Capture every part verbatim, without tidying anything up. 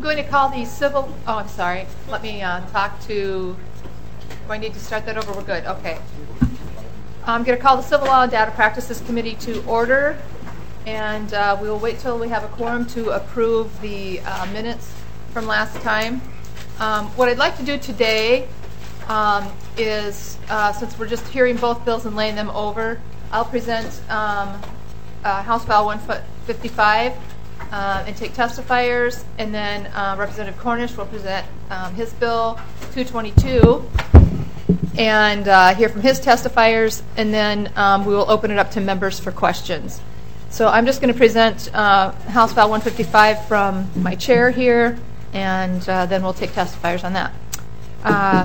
I'm going to call the civil, oh, I'm sorry. Let me uh, talk to, do I need to start that over? We're good. Okay. I'm going to call the Civil Law and Data Practices Committee to order, and uh, we will wait till we have a quorum to approve the uh, minutes from last time. Um, what I'd like to do today um, is, uh, since we're just hearing both bills and laying them over, I'll present um, uh, House File one fifty-five uh, and take testifiers, and then uh, Representative Cornish will present um, his bill two twenty-two and uh, hear from his testifiers, and then um, we will open it up to members for questions. So I'm just going to present uh, House File one fifty-five from my chair here, and uh, then we'll take testifiers on that. Uh,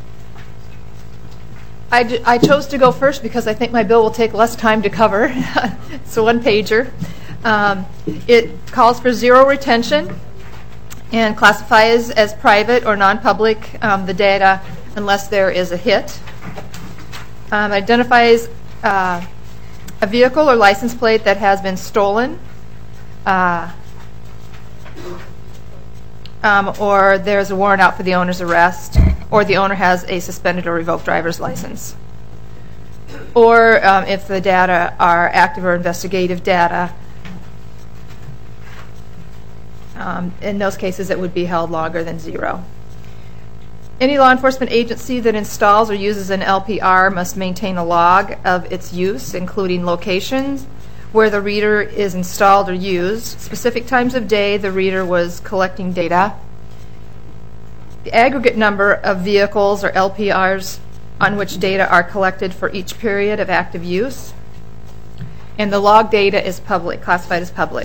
I, d- I chose to go first because I think my bill will take less time to cover. It's a one-pager. Um, it calls for zero retention and classifies as private or non-public um, the data unless there is a hit. Um, identifies uh, a vehicle or license plate that has been stolen, uh, um, or there's a warrant out for the owner's arrest, or the owner has a suspended or revoked driver's license. Or um, if the data are active or investigative data, um, in those cases it would be held longer than zero. Any law enforcement agency that installs or uses an L P R must maintain a log of its use, including locations where the reader is installed or used, specific times of day the reader was collecting data, the aggregate number of vehicles or L P Rs on which data are collected for each period of active use, and the log data is public, classified as public.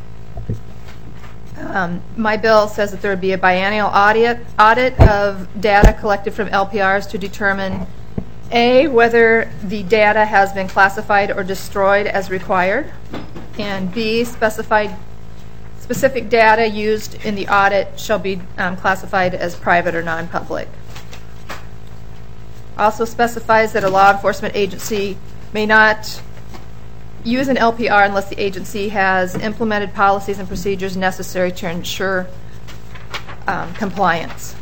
Um, my bill says that there would be a biennial audit, audit of data collected from L P Rs to determine A, whether the data has been classified or destroyed as required, and B, specified specific data used in the audit shall be um, classified as private or non-public. Also specifies that a law enforcement agency may not use an L P R unless the agency has implemented policies and procedures necessary to ensure um, compliance.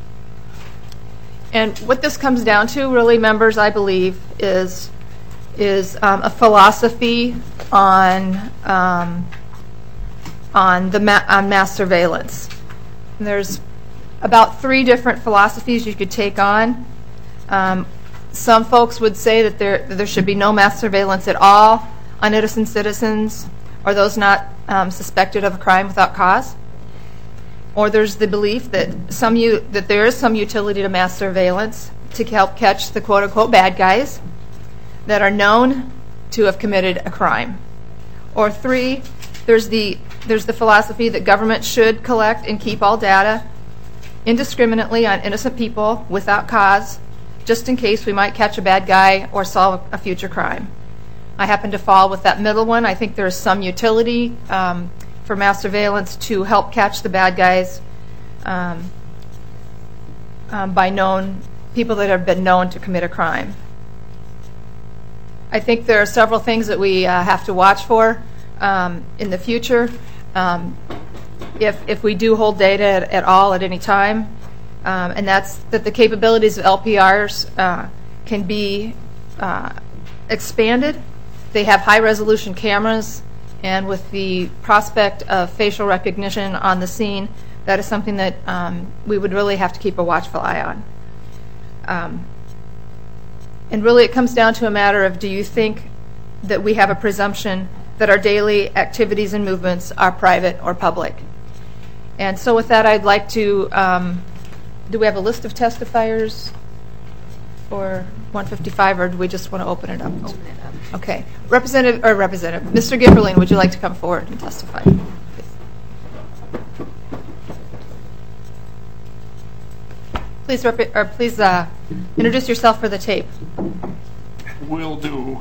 And what this comes down to, really, members, I believe, is is um, a philosophy on um, on the ma- on mass surveillance. And there's about three different philosophies you could take on. Um, some folks would say that there that there should be no mass surveillance at all on innocent citizens or those not um, suspected of a crime without cause. Or there's the belief that some u- that there is some utility to mass surveillance to help catch the quote-unquote bad guys that are known to have committed a crime. Or three, there's the there's the philosophy that government should collect and keep all data indiscriminately on innocent people without cause, just in case we might catch a bad guy or solve a future crime. I happen to fall with that middle one. I think there is some utility um, for mass surveillance to help catch the bad guys um, um, by known people that have been known to commit a crime. I think there are several things that we uh, have to watch for um, in the future. Um, if if we do hold data at, at all at any time, um, and that's that the capabilities of L P Rs uh, can be uh, expanded. They have high-resolution cameras, and with the prospect of facial recognition on the scene, that is something that um, we would really have to keep a watchful eye on. Um, and really it comes down to a matter of, do you think that we have a presumption that our daily activities and movements are private or public? And so with that, I'd like to, um, do we have a list of testifiers for one fifty-five, or do we just want to open it up? Open it up. Okay. Representative, or Representative, Mister Gibberling, would you like to come forward and testify? Please, rep- or please uh, introduce yourself for the tape. Will do.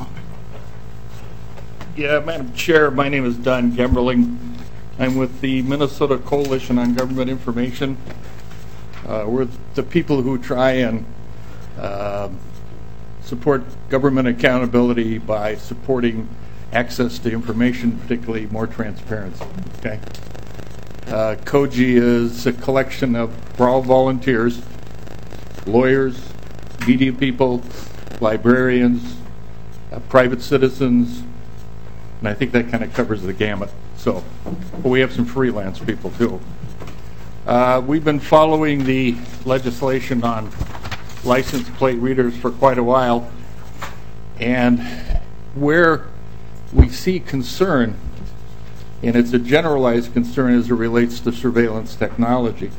Yeah, Madam Chair, my name is Don Gibberling. I'm with the Minnesota Coalition on Government Information. Uh, we're the people who try and uh, support government accountability by supporting access to information, particularly more transparency. Okay. Uh, COGI is a collection of, we're all volunteers, lawyers, media people, librarians, uh, private citizens, and I think that kind of covers the gamut. So, but we have some freelance people too. Uh, we've been following the legislation on license plate readers for quite a while, and where we see concern, and it's a generalized concern as it relates to surveillance technology,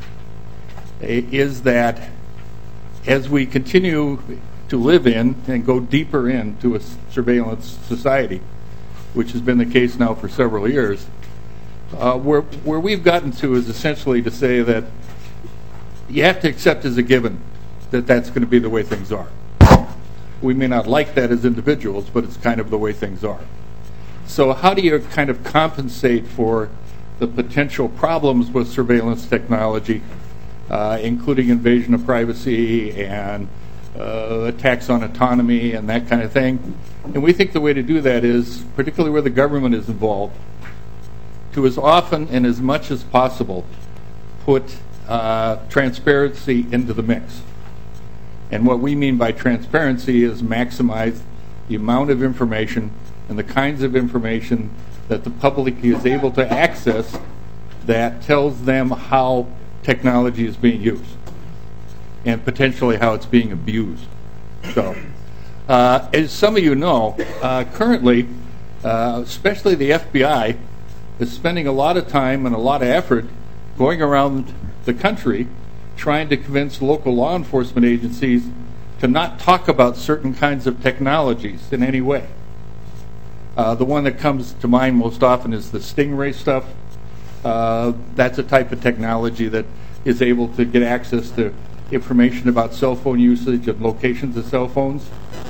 is that as we continue to live in and go deeper into a surveillance society, which has been the case now for several years, uh, where, where we've gotten to is essentially to say that you have to accept as a given that that's going to be the way things are. We may not like that as individuals, but it's kind of the way things are. So how do you kind of compensate for the potential problems with surveillance technology, uh, including invasion of privacy and uh, attacks on autonomy and that kind of thing? And we think the way to do that is, particularly where the government is involved, to as often and as much as possible put uh, transparency into the mix. And what we mean by transparency is maximize the amount of information and the kinds of information that the public is able to access that tells them how technology is being used and potentially how it's being abused. So, uh, as some of you know, uh, currently, uh, especially the F B I, is spending a lot of time and a lot of effort going around the country trying to convince local law enforcement agencies to not talk about certain kinds of technologies in any way. Uh, the one that comes to mind most often is the Stingray stuff. Uh, that's a type of technology that is able to get access to information about cell phone usage and locations of cell phones.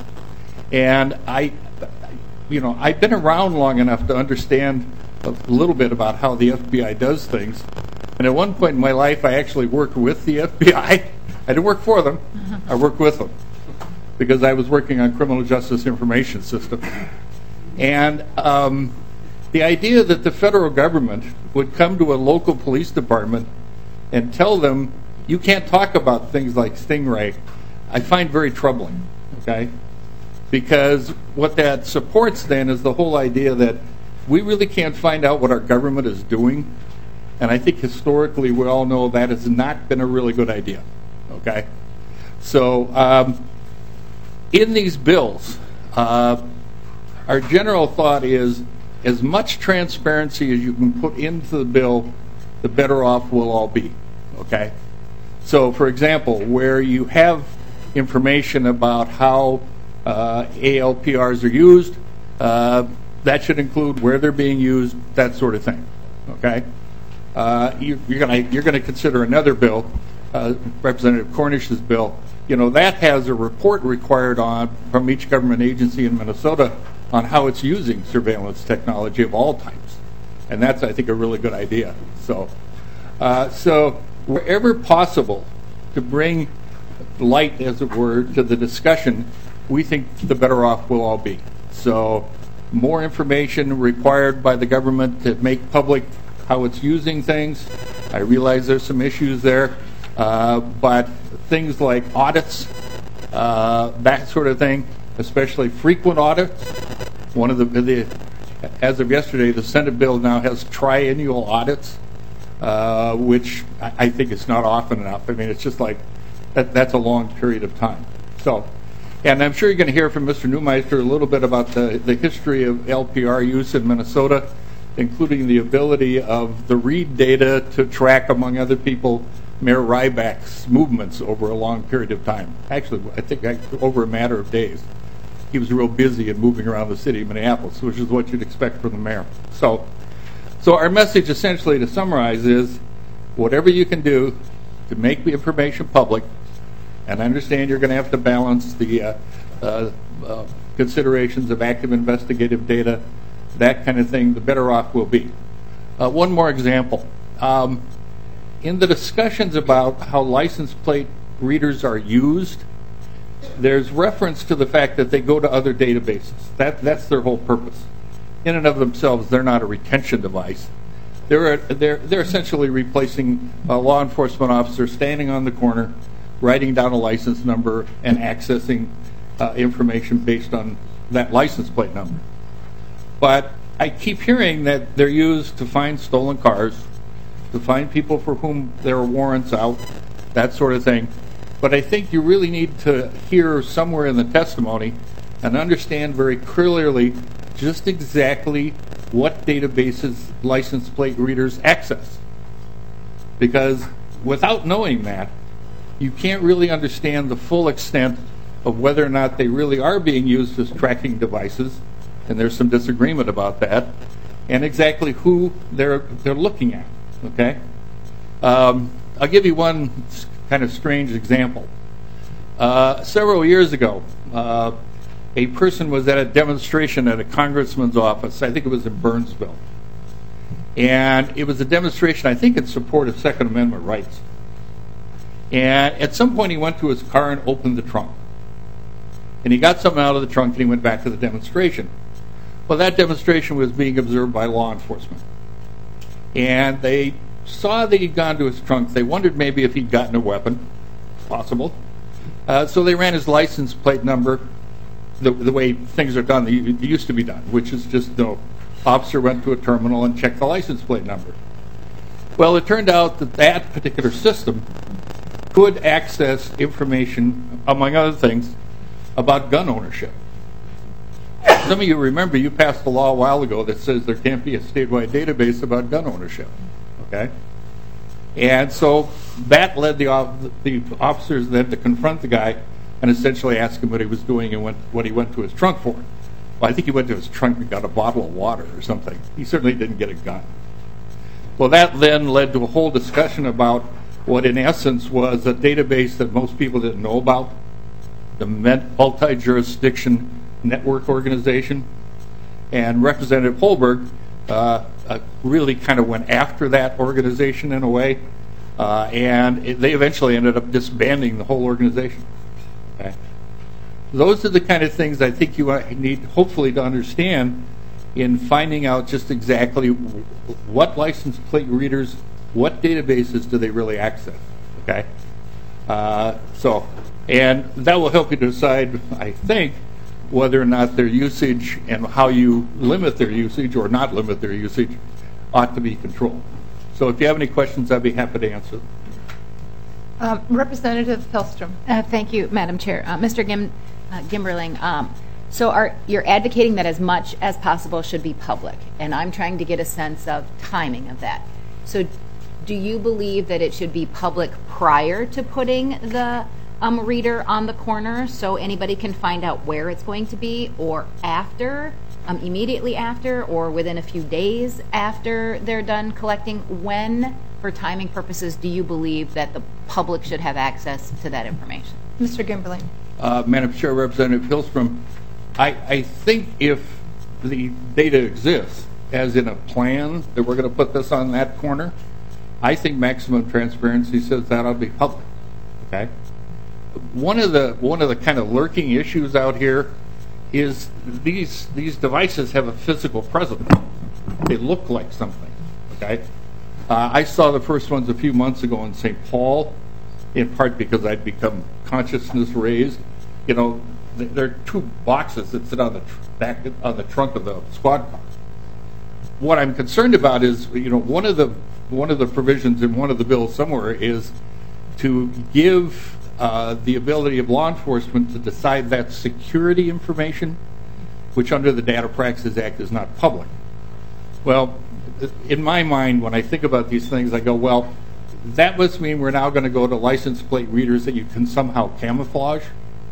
And I, you know, I've been around long enough to understand a little bit about how the F B I does things. And at one point in my life, I actually worked with the F B I. I didn't work for them. I worked with them because I was working on criminal justice information systems. And um, the idea that the federal government would come to a local police department and tell them, you can't talk about things like Stingray, I find very troubling, okay? Because what that supports then is the whole idea that we really can't find out what our government is doing. And I think historically we all know that has not been a really good idea, okay? So um, in these bills, uh, our general thought is as much transparency as you can put into the bill, the better off we'll all be, okay? So, for example, where you have information about how uh, A L P Rs are used, uh, that should include where they're being used, that sort of thing, okay? Uh, you, you're going you're going to consider another bill, uh, Representative Cornish's bill. You know, that has a report required on from each government agency in Minnesota on how it's using surveillance technology of all types. And that's, I think, a really good idea. So, uh, so wherever possible to bring light, as it were, to the discussion, we think the better off we'll all be. So more information required by the government to make public how it's using things. I realize there's some issues there, uh, but things like audits, uh, that sort of thing, especially frequent audits. One of the, the as of yesterday, the Senate bill now has triennial audits, uh, which I, I think is not often enough. I mean, it's just like that, that's a long period of time. So, and I'm sure you're going to hear from Mister Neumeister a little bit about the, the history of L P R use in Minnesota, including the ability of the READ data to track, among other people, Mayor Ryback's movements over a long period of time. Actually, I think over a matter of days. He was real busy and moving around the city of Minneapolis, which is what you'd expect from the mayor. So, so our message, essentially, to summarize, is whatever you can do to make the information public, and I understand you're going to have to balance the uh, uh, uh, considerations of active investigative data, that kind of thing, the better off we'll be. Uh, one more example. Um, in the discussions about how license plate readers are used, there's reference to the fact that they go to other databases. That, that's their whole purpose. In and of themselves, they're not a retention device. They're, they're, they're essentially replacing a law enforcement officer standing on the corner, writing down a license number, and accessing uh, information based on that license plate number. But I keep hearing that they're used to find stolen cars, to find people for whom there are warrants out, that sort of thing. But I think you really need to hear somewhere in the testimony and understand very clearly just exactly what databases license plate readers access. Because without knowing that, you can't really understand the full extent of whether or not they really are being used as tracking devices, and there's some disagreement about that, and exactly who they're they're looking at. Okay, um, I'll give you one kind of strange example. Uh, several years ago, uh, a person was at a demonstration at a congressman's office. I think it was in Burnsville, and it was a demonstration, I think, in support of Second Amendment rights. And at some point, he went to his car and opened the trunk. And he got something out of the trunk, and he went back to the demonstration. Well, that demonstration was being observed by law enforcement. And they saw that he'd gone to his trunk. They wondered maybe if he'd gotten a weapon. Possible. Uh, so they ran his license plate number the, the way things are done, they used to be done, which is just the officer went to a terminal and checked the license plate number. Well, it turned out that that particular system could access information, among other things, about gun ownership. Some of you remember you passed a law a while ago that says there can't be a statewide database about gun ownership. Okay? And so that led the, the officers then to confront the guy and essentially ask him what he was doing and what, what he went to his trunk for. Well, I think he went to his trunk and got a bottle of water or something. He certainly didn't get a gun. Well, that then led to a whole discussion about what in essence was a database that most people didn't know about, the Multi-Jurisdiction Network Organization. And Representative Holberg uh, uh, really kind of went after that organization in a way, uh, and it, they eventually ended up disbanding the whole organization. Okay. Those are the kind of things I think you need hopefully to understand in finding out just exactly what license plate readers, what databases do they really access. Okay. Uh, so, and that will help you decide, I think, whether or not their usage and how you limit their usage or not limit their usage ought to be controlled. So if you have any questions, I'd be happy to answer them. Um, Representative Hellstrom. Uh, thank you, Madam Chair. Uh, Mister Gim, uh, Gimberling, um, so are, you're advocating that as much as possible should be public, and I'm trying to get a sense of timing of that. So do you believe that it should be public prior to putting the um, reader on the corner so anybody can find out where it's going to be, or after, um, immediately after, or within a few days after they're done collecting? When, for timing purposes, do you believe that the public should have access to that information? Mister Gimberling. Uh, Madam Chair, Representative Hillstrom, I, I think if the data exists, as in a plan that we're going to put this on that corner, I think maximum transparency says that ought to be public. Okay. One of the one of the kind of lurking issues out here is these these devices have a physical presence. They look like something. Okay. Uh, I saw the first ones a few months ago in Saint Paul, in part because I'd become consciousness raised. You know, th- there are two boxes that sit on the tr- back on the trunk of the squad car. What I'm concerned about is, you know, one of the one of the provisions in one of the bills somewhere is to give uh, the ability of law enforcement to decide that security information, which under the Data Practices Act is not public. Well, in my mind, when I think about these things, I go, well, that must mean we're now going to go to license plate readers that you can somehow camouflage,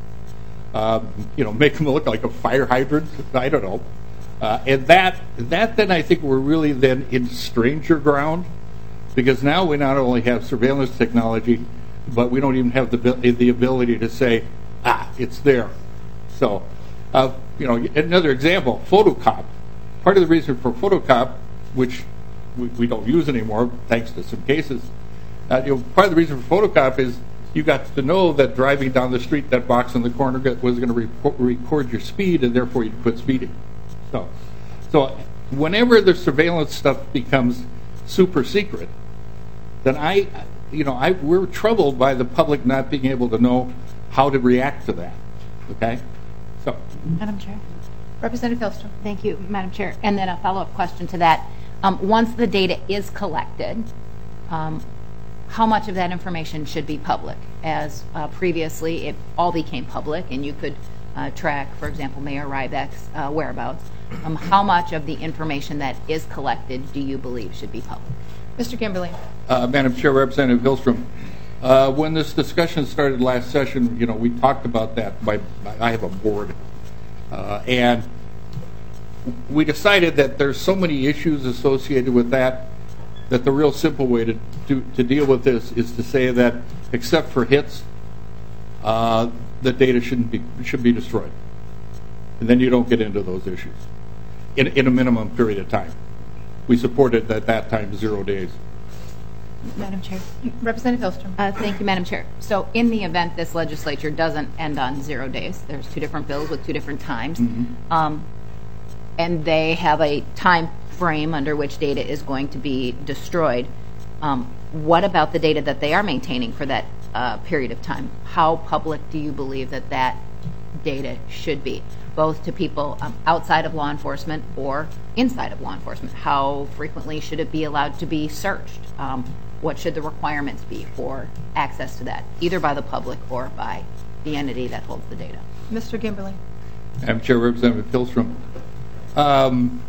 uh, you know, make them look like a fire hydrant. I don't know. Uh, and that, that then I think we're really then in stranger ground, because now we not only have surveillance technology, but we don't even have the the ability to say, ah, it's there. So, uh, you know, another example, photocop. Part of the reason for photocop, which we, we don't use anymore, thanks to some cases, uh, you know, part of the reason for photocop is you got to know that driving down the street, that box in the corner was going to record, record your speed, and therefore you quit speeding. So, so whenever the surveillance stuff becomes super secret, then I, you know, I we're troubled by the public not being able to know how to react to that. Okay, so. Madam Chair. Representative Hillstrom. Thank you, Madam Chair. And then a follow-up question to that. Um, once the data is collected, um, how much of that information should be public? As uh, previously, it all became public, and you could uh, track, for example, Mayor Ryback's uh, whereabouts. Um, how much of the information that is collected do you believe should be public? Mister Kimberly. Uh, Madam Chair, Representative Hillstrom. Uh, when this discussion started last session, you know, we talked about that. By, I have a board. Uh, and we decided that there's so many issues associated with that that the real simple way to do, to deal with this is to say that except for hits, uh, the data shouldn't be should be destroyed, and then you don't get into those issues in, in a minimum period of time. We supported at that time zero days. Madam Chair. Representative Hillstrom. Uh, thank you, Madam Chair. So in the event this legislature doesn't end on zero days, there's two different bills with two different times, mm-hmm. um, and they have a time frame under which data is going to be destroyed. Um, what about the data that they are maintaining for that uh, period of time? How public do you believe that that data should be, both to people um, outside of law enforcement or inside of law enforcement? How frequently should it be allowed to be searched? Um, what should the requirements be for access to that, either by the public or by the entity that holds the data? Mister Kimberly. Madam Chair, Representative Hillstrom. Um,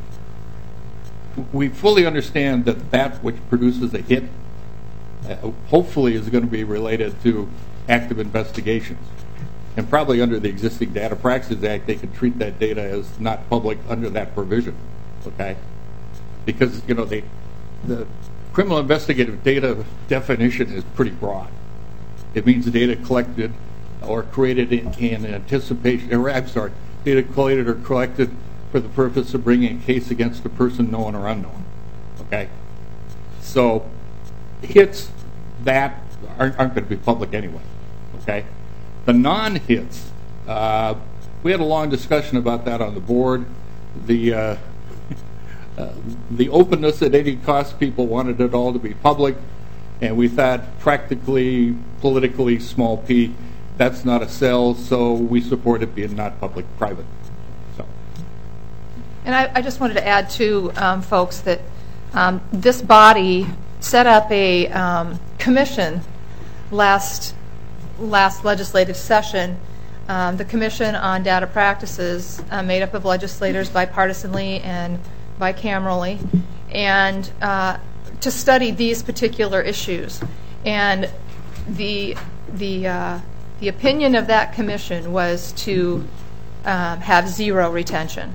we fully understand that that which produces a hit uh, hopefully is going to be related to active investigations. And probably under the existing Data Practices Act, they can treat that data as not public under that provision, okay? Because, you know, they, the criminal investigative data definition is pretty broad. It means data collected or created in, in anticipation, or I'm sorry, data collated or collected for the purpose of bringing a case against a person known or unknown, okay? So hits that aren't, aren't going to be public anyway, okay? The non-hits, uh, we had a long discussion about that on the board. The uh, uh, the openness at any cost, people wanted it all to be public, and we thought practically, politically, small p, that's not a sell, so we support it being not public-private. So. And I, I just wanted to add to um, folks that um, this body set up a um, commission last last legislative session, um, the Commission on Data Practices, uh, made up of legislators bipartisanly and bicamerally, and uh, to study these particular issues. And the the uh, the opinion of that commission was to um, have zero retention.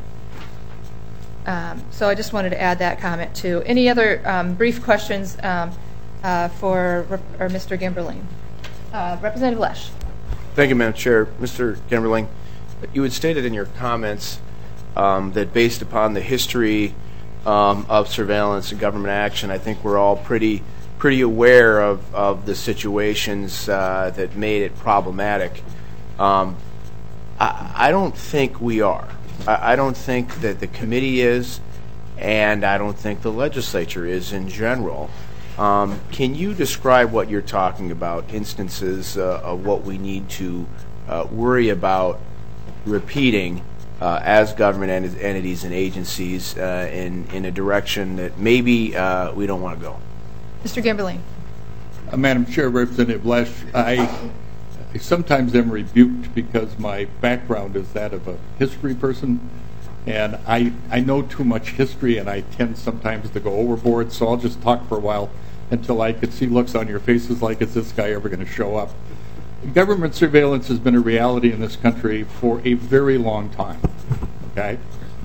Um, so I just wanted to add that comment too. Any other um, brief questions um, uh, for or Mister Gimberling? Uh, Representative Lesch. Thank you, Madam Chair. Mister Gemberling, you had stated in your comments um, that based upon the history um, of surveillance and government action, I think we're all pretty pretty aware of, of the situations uh, that made it problematic. Um, I, I don't think we are. I, I don't think that the committee is, and I don't think the legislature is in general. Um, can you describe what you're talking about, instances uh, of what we need to uh, worry about repeating uh, as government ent- entities and agencies uh, in, in a direction that maybe uh, we don't want to go? Mister Gimberling. Uh, Madam Chair, Representative Lesch, I, I sometimes am rebuked because my background is that of a history person, and I, I know too much history, and I tend sometimes to go overboard, so I'll just talk for a while until I could see looks on your faces like, is this guy ever going to show up? Government surveillance has been a reality in this country for a very long time, okay?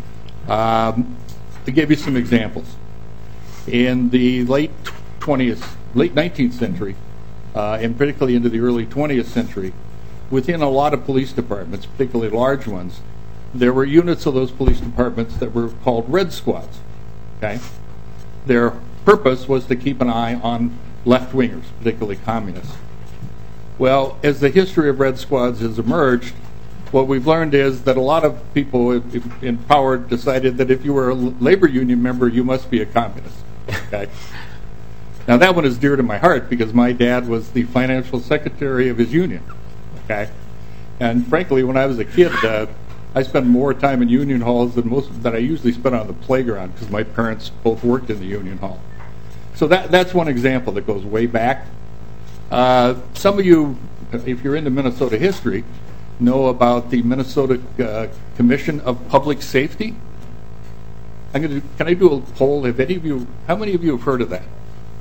Um, to give you some examples. In the late twentieth, late nineteenth century, uh, and particularly into the early twentieth century, within a lot of police departments, particularly large ones, there were units of those police departments that were called red squads, okay? Their purpose was to keep an eye on left-wingers, particularly communists. Well, as the history of red squads has emerged, what we've learned is that a lot of people in power decided that if you were a labor union member, you must be a communist, okay? Now that one is dear to my heart because my dad was the financial secretary of his union. Okay, and frankly, when I was a kid, uh, I spent more time in union halls than most that I usually spent on the playground because my parents both worked in the union hall. So that that's one example that goes way back. Uh, some of you, if you're into Minnesota history, know about the Minnesota uh, Commission of Public Safety. I'm going to. Can I do a poll? Have any of you? How many of you have heard of that?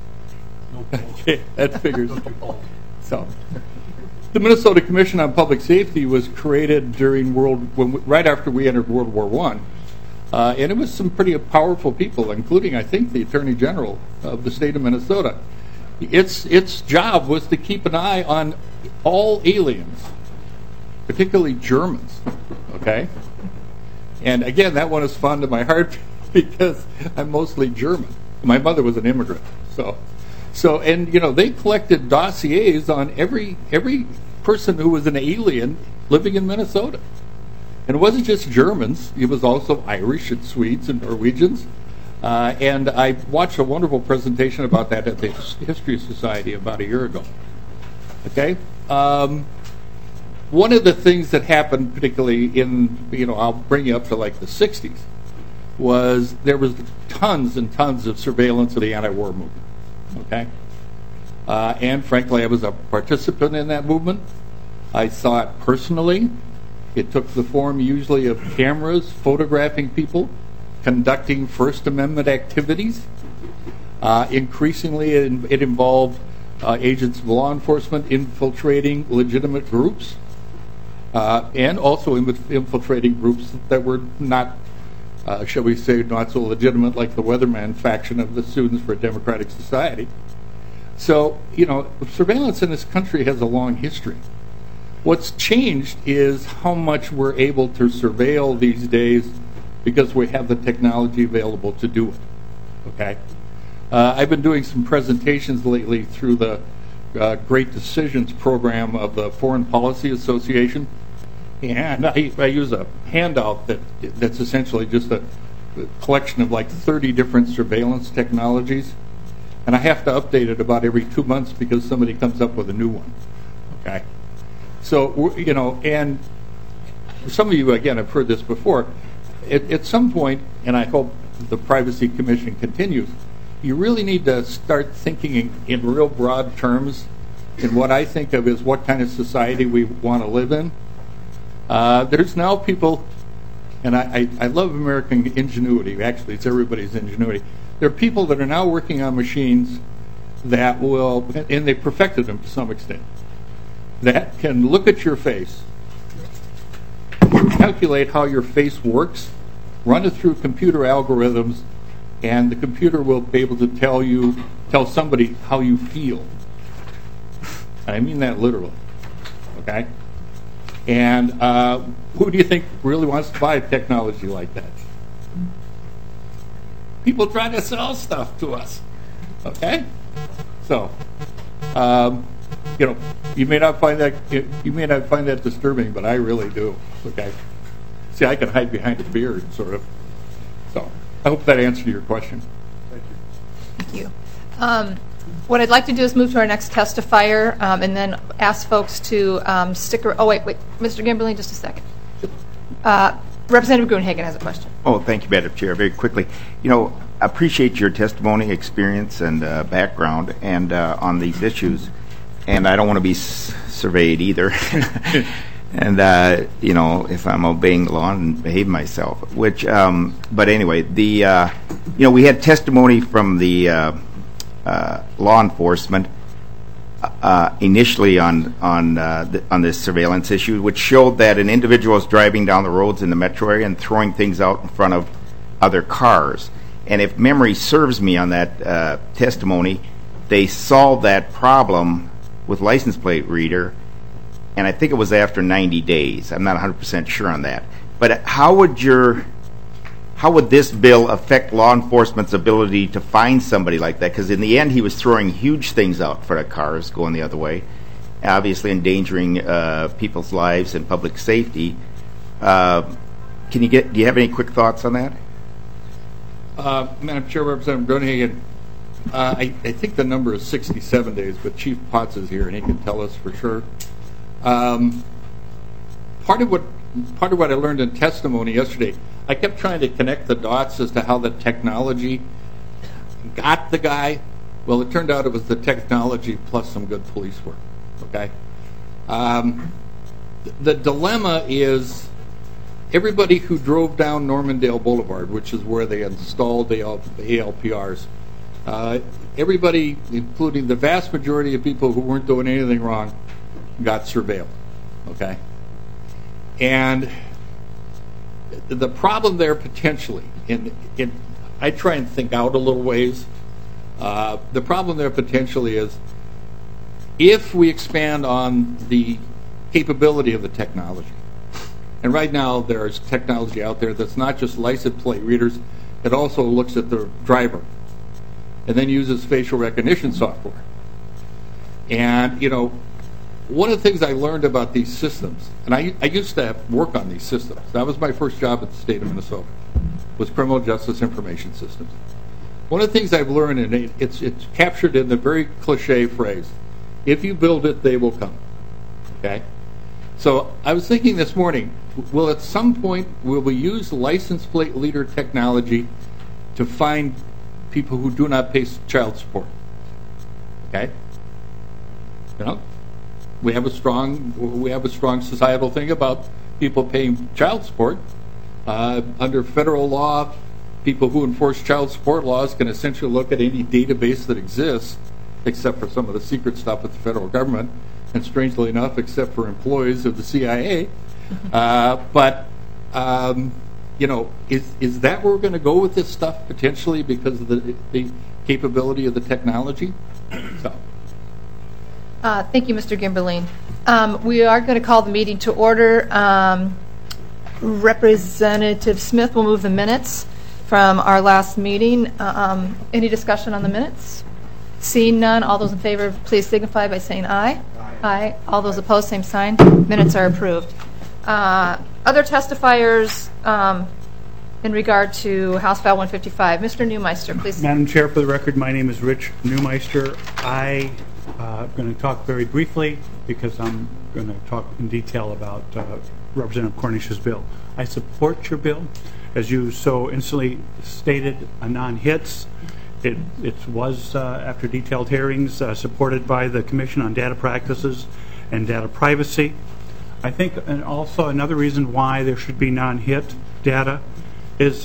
No poll. Okay, that figures. Don't do poll. So, the Minnesota Commission on Public Safety was created during World, when we, right after we entered World War One, uh, and it was some pretty powerful people, including I think the Attorney General of the state of Minnesota. Its its job was to keep an eye on all aliens, particularly Germans. Okay, and again, that one is fond to my heart because I'm mostly German. My mother was an immigrant, so. So, and, you know, they collected dossiers on every every person who was an alien living in Minnesota. And it wasn't just Germans. It was also Irish and Swedes and Norwegians. Uh, and I watched a wonderful presentation about that at the History Society about a year ago. Okay? Um, one of the things that happened, particularly in, you know, I'll bring you up to like the sixties, was there was tons and tons of surveillance of the anti-war movement. Okay, uh, and frankly, I was a participant in that movement. I saw it personally. It took the form usually of cameras photographing people, conducting First Amendment activities. Uh, increasingly, it, it involved uh, agents of law enforcement infiltrating legitimate groups, uh, and also infiltrating groups that were not, Uh, shall we say, not so legitimate, like the Weatherman faction of the Students for a Democratic Society. So, you know, surveillance in this country has a long history. What's changed is how much we're able to surveil these days because we have the technology available to do it. Okay? Uh, I've been doing some presentations lately through the uh, Great Decisions program of the Foreign Policy Association. And I, I use a handout that that's essentially just a collection of like thirty different surveillance technologies. And I have to update it about every two months because somebody comes up with a new one. Okay? So, you know, and some of you, again, have heard this before. At, at some point, and I hope the Privacy Commission continues, you really need to start thinking in, in real broad terms in what I think of as what kind of society we want to live in. Uh, there's now people, and I, I, I love American ingenuity. Actually, it's everybody's ingenuity. There are people that are now working on machines that will, and they perfected them to some extent, that can look at your face, calculate how your face works, run it through computer algorithms, and the computer will be able to tell you, tell somebody how you feel. I mean that literally. Okay? And uh, who do you think really wants to buy technology like that? People trying to sell stuff to us. Okay? So, um, you know, you may not find that you may not find that disturbing, but I really do. Okay? See, I can hide behind a beard, sort of. So, I hope that answered your question. Thank you. Thank you. Um, What I'd like to do is move to our next testifier, um, and then ask folks to um, stick around. Oh, wait, wait. Mister Gimberling, just a second. Uh, Representative Gruenhagen has a question. Oh, thank you, Madam Chair. Very quickly. You know, I appreciate your testimony, experience, and uh, background and uh, on these issues. And I don't want to be s- surveyed either. and, uh, you know, if I'm obeying the law and behave myself. Which, um, but anyway, the, uh, you know, we had testimony from the uh, Uh, law enforcement uh, initially on on uh, the, on this surveillance issue, which showed that an individual was driving down the roads in the metro area and throwing things out in front of other cars. And if memory serves me on that uh, testimony, they solved that problem with license plate reader, and I think it was after ninety days. I'm not one hundred percent sure on that. But how would your How would this bill affect law enforcement's ability to find somebody like that? Because in the end, he was throwing huge things out in front of cars going the other way, obviously endangering uh, people's lives and public safety. Uh, can you get? Do you have any quick thoughts on that? Uh, Madam Chair, Representative Gruenhagen, Uh, I, I think the number is sixty-seven days, but Chief Potts is here and he can tell us for sure. Um, part of what part of what I learned in testimony yesterday, I kept trying to connect the dots as to how the technology got the guy. Well, it turned out it was the technology plus some good police work. Okay. Um, th- the dilemma is everybody who drove down Normandale Boulevard, which is where they installed the A L P Rs. Uh, everybody, including the vast majority of people who weren't doing anything wrong, got surveilled. Okay? And the problem there potentially, and, and I try and think out a little ways, uh, the problem there potentially is if we expand on the capability of the technology, and right now there's technology out there that's not just license plate readers, it also looks at the driver and then uses facial recognition software. And, you know, one of the things I learned about these systems, and I, I used to have work on these systems. That was my first job at the state of Minnesota, was criminal justice information systems. One of the things I've learned, and it, it's, it's captured in the very cliche phrase, if you build it, they will come. Okay? So I was thinking this morning, will at some point, will we use license plate reader technology to find people who do not pay child support? Okay? You know? We have a strong we have a strong societal thing about people paying child support. Uh, under federal law, people who enforce child support laws can essentially look at any database that exists, except for some of the secret stuff with the federal government, and strangely enough, except for employees of the C I A. Uh, but um, you know, is is that where we're going to go with this stuff potentially because of the the capability of the technology? So. Uh, thank you, Mister Gimberling. Um, we are going to call the meeting to order. Um, Representative Smith will move the minutes from our last meeting. Um, any discussion on the minutes? Seeing none, all those in favor, please signify by saying aye. Aye. Aye. All those opposed, same sign. Minutes are approved. Uh, other testifiers um, in regard to House File one fifty-five. Mister Neumeister, please. Madam Chair, for the record, my name is Rich Neumeister. I Uh, I'm going to talk very briefly because I'm going to talk in detail about uh, Representative Cornish's bill. I support your bill. As you so instantly stated, a non-hits. It, it was, uh, after detailed hearings, uh, supported by the Commission on Data Practices and Data Privacy. I think and also another reason why there should be non-hit data is,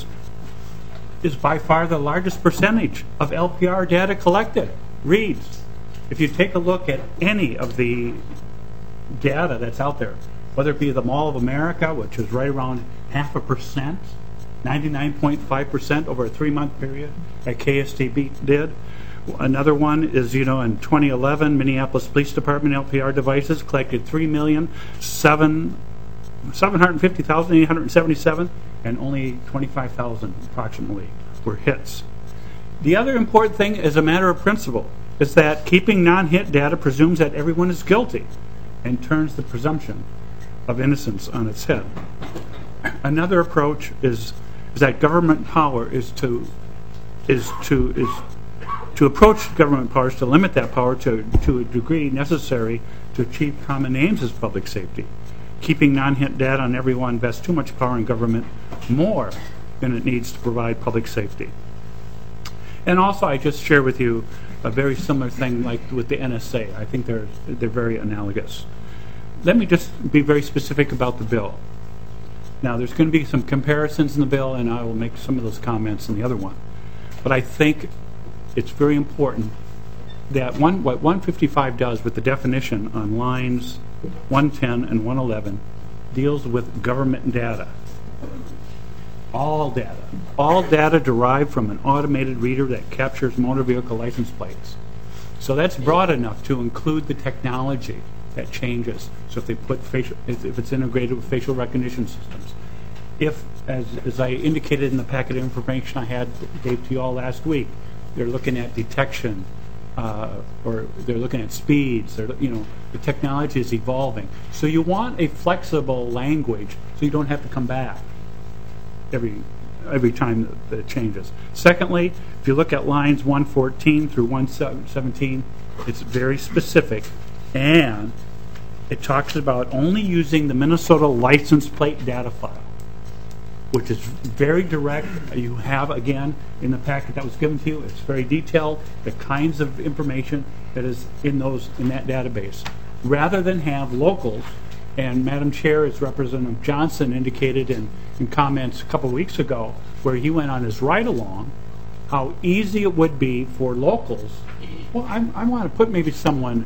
is by far the largest percentage of L P R data collected reads. If you take a look at any of the data that's out there, whether it be the Mall of America, which is right around half a percent, ninety-nine point five percent over a three-month period that K S T B did. Another one is, you know, in twenty eleven, Minneapolis Police Department L P R devices collected three million seven hundred fifty thousand eight hundred seventy-seven, and only twenty-five thousand approximately were hits. The other important thing is a matter of principle, is that keeping non-hit data presumes that everyone is guilty and turns the presumption of innocence on its head. Another approach is, is that government power is to is to is to approach government powers to limit that power to, to a degree necessary to achieve common aims as public safety. Keeping non-hit data on everyone vests too much power in government, more than it needs to provide public safety. And also, I just share with you a very similar thing like with the N S A. I think they're they're very analogous. Let me just be very specific about the bill. Now, there's going to be some comparisons in the bill, and I will make some of those comments in the other one. But I think it's very important that one, what one fifty-five does with the definition on lines one ten and one eleven deals with government data. All data. All data derived from an automated reader that captures motor vehicle license plates. So that's broad enough to include the technology that changes. So if they put facial, if it's integrated with facial recognition systems. If, as, as I indicated in the packet of information I had gave to you all last week, they're looking at detection, uh, or they're looking at speeds. They're, you know, the technology is evolving. So you want a flexible language so you don't have to come back every every time that it changes. Secondly, if you look at lines one fourteen through one seventeen, it's very specific, and it talks about only using the Minnesota license plate data file, which is very direct. You have, again, in the packet that was given to you, it's very detailed, the kinds of information that is in those in that database, rather than have locals. And Madam Chair, as Representative Johnson indicated in, in comments a couple weeks ago, where he went on his ride-along, how easy it would be for locals. Well, I, I want to put maybe someone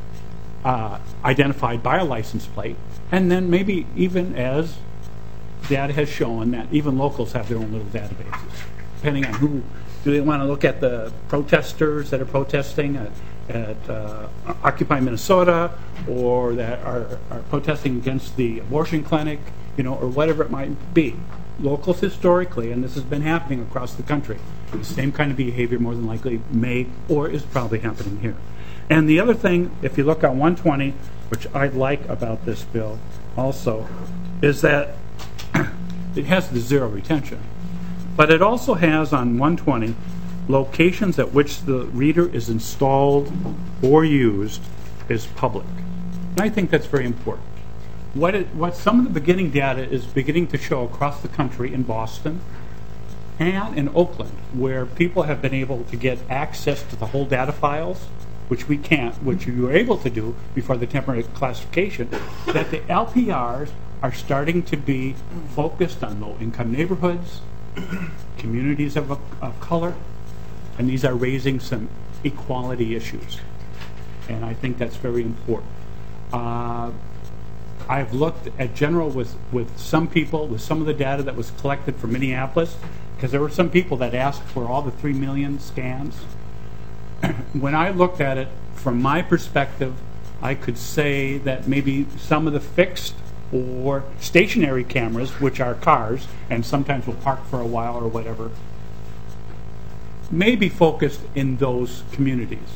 uh, identified by a license plate, and then maybe even as data has shown that even locals have their own little databases, depending on who. Do they want to look at the protesters that are protesting at, at uh, Occupy Minnesota, or that are, are protesting against the abortion clinic, you know, or whatever it might be? Locals historically, and this has been happening across the country, the same kind of behavior more than likely may or is probably happening here. And the other thing, if you look at one twenty, which I like about this bill also, is that it has the zero retention. But it also has on one twenty locations at which the reader is installed or used is public. And I think that's very important. What, it, what some of the beginning data is beginning to show across the country in Boston and in Oakland, where people have been able to get access to the whole data files, which we can't, which you were able to do before the temporary classification, that the L P Rs are starting to be focused on low-income neighborhoods, communities of, of color, and these are raising some equality issues. And I think that's very important. Uh, I've looked at general with, with some people, with some of the data that was collected from Minneapolis, because there were some people that asked for all the three million scans. When I looked at it, from my perspective, I could say that maybe some of the fixed or stationary cameras, which are cars, and sometimes will park for a while or whatever, may be focused in those communities.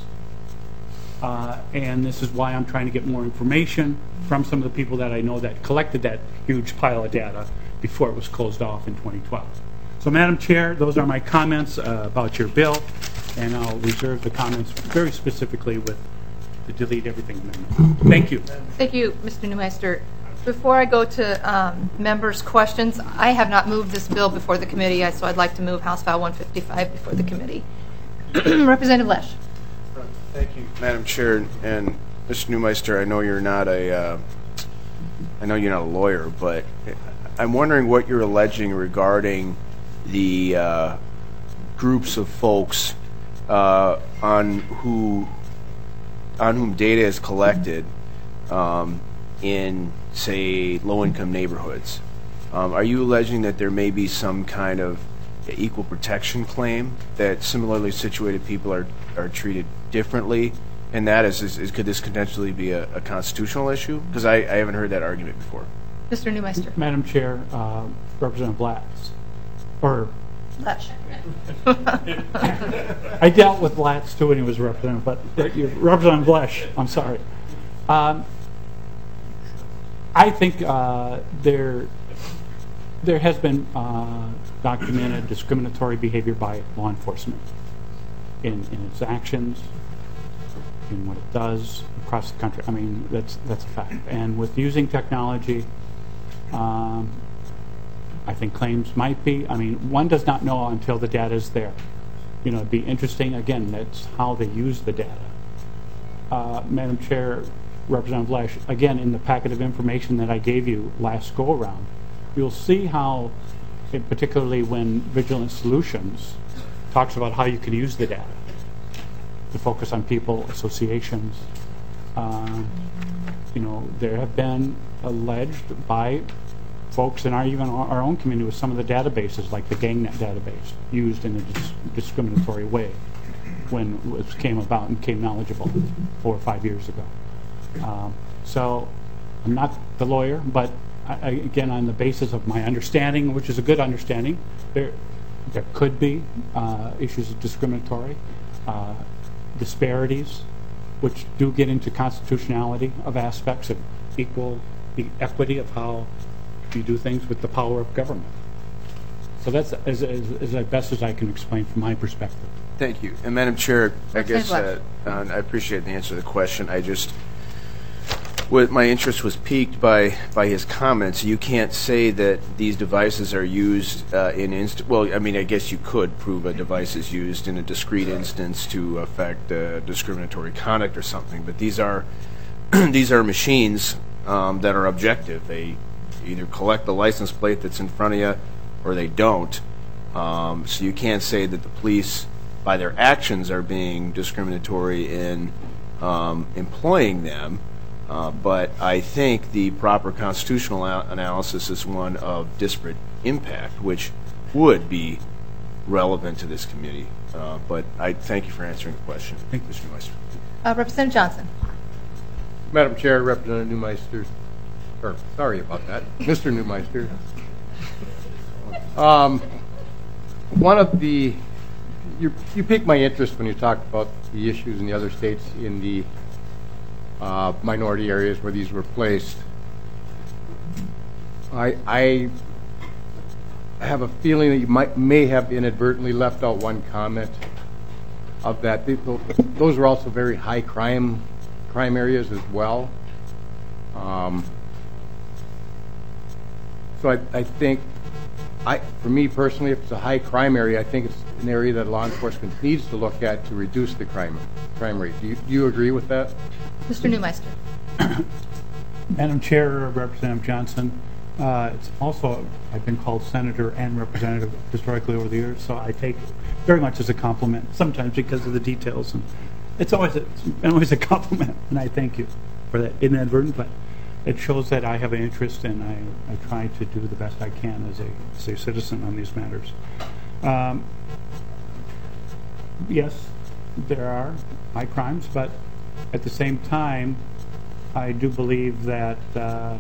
Uh, and this is why I'm trying to get more information from some of the people that I know that collected that huge pile of data before it was closed off in twenty twelve. So, Madam Chair, those are my comments uh, about your bill, and I'll reserve the comments very specifically with the delete everything amendment. Thank you. Thank you, Mister Neumeister. Before I go to um, members' questions, I have not moved this bill before the committee, so I'd like to move House File one fifty-five before the committee. Representative Lesch. Thank you, Madam Chair, and Mister Neumeister. I know you're not a, uh, I know you're not a lawyer, but I'm wondering what you're alleging regarding the uh, groups of folks uh, on who, on whom data is collected um, in, say, low-income neighborhoods. Um, are you alleging that there may be some kind of equal protection claim that similarly situated people are, are treated differently? And that is, is, is could this potentially be a, a constitutional issue? Because I, I haven't heard that argument before. Mister Neumeister. Madam Chair, uh, Representative Latz, or Lesch. I dealt with Latz too when he was representative, but Representative Lesch, I'm sorry. Um, I think uh, there there has been uh, documented discriminatory behavior by law enforcement in, in its actions, in what it does across the country. I mean, that's that's a fact. And with using technology, um, I think claims might be. I mean, one does not know until the data is there. You know, it'd be interesting. Again, that's how they use the data. Uh, Madam Chair, Representative Lesch, again, in the packet of information that I gave you last go-around, you'll see how, particularly when Vigilant Solutions talks about how you can use the data to focus on people, associations. Uh, you know, there have been alleged by folks in our even our own community with some of the databases, like the GangNet database, used in a dis discriminatory way when it came about and became knowledgeable four or five years ago. Um, so I'm not the lawyer, but I, I, again, on the basis of my understanding, which is a good understanding, there there could be uh, issues of discriminatory uh, disparities, which do get into constitutionality of aspects of equal the equity of how you do things with the power of government. So that's as, as, as best as I can explain from my perspective. Thank you. And Madam Chair, I guess uh, Representative uh, I appreciate the answer to the question. I just, what my interest was piqued by by his comments. You can't say that these devices are used uh, in inst. Well, I mean, I guess you could prove a device is used in a discrete instance to affect uh, discriminatory conduct or something. But these are these are machines um, that are objective. They either collect the license plate that's in front of you, or they don't. Um, so you can't say that the police, by their actions, are being discriminatory in um, employing them. Uh, but I think the proper constitutional a- analysis is one of disparate impact, which would be relevant to this committee. Uh, but I thank you for answering the question, Mister Neumeister. Uh, Representative Johnson. Madam Chair, Representative Neumeister, or sorry about that, Mister Neumeister. Um, one of the, you, you piqued my interest when you talked about the issues in the other states in the uh, minority areas where these were placed. I, I have a feeling that you might may have inadvertently left out one comment of that. Those are also very high crime crime areas as well. Um, so I, I think, I, for me personally, if it's a high crime area, I think it's an area that law enforcement needs to look at to reduce the crime crime rate. Do you, do you agree with that? Mister Neumeister. Madam Chair, Representative Johnson, uh, it's also, I've been called senator and representative historically over the years, so I take it very much as a compliment, sometimes because of the details. And it's always a, it's always a compliment, and I thank you for that inadvertent, but it shows that I have an interest, and I, I try to do the best I can as a, as a citizen on these matters. Um, yes, there are high crimes, but at the same time, I do believe that uh,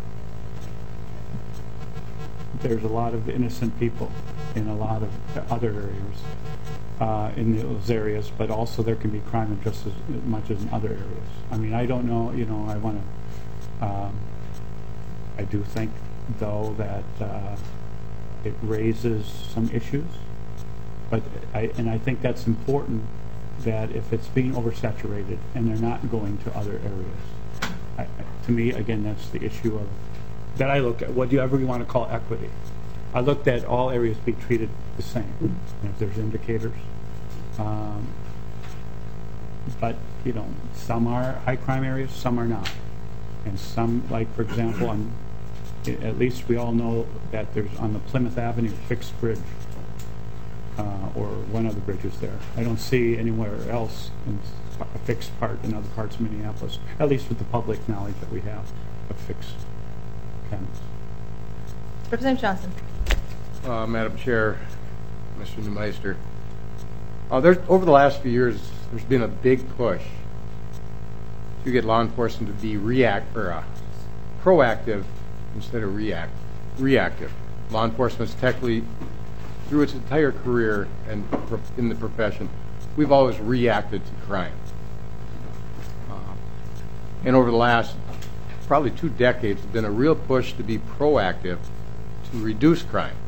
there's a lot of innocent people in a lot of other areas, uh, in those areas, but also there can be crime in just as much as in other areas. I mean, I don't know, you know, I want to, um, I do think, though, that uh, it raises some issues, but I, and I think that's important, that if it's being oversaturated and they're not going to other areas. I, I, to me, again, that's the issue of, that I look at, whatever you want to call equity. I looked at all areas being treated the same, and if there's indicators. Um, but, you know, some are high crime areas, some are not. And some, like, for example, on, at least we all know that there's on the Plymouth Avenue fixed bridge, uh, or one of the bridges there. I don't see anywhere else in a fixed part in other parts of Minneapolis, at least with the public knowledge that we have of fixed cameras. Representative Johnson. Uh, Madam Chair, Mister Neumeister, uh, there's, over the last few years, there's been a big push to get law enforcement to be react or uh, proactive instead of react reactive. Law enforcement's technically, through its entire career and in the profession, we've always reacted to crime. Uh, and over the last probably two decades, there's been a real push to be proactive to reduce crime.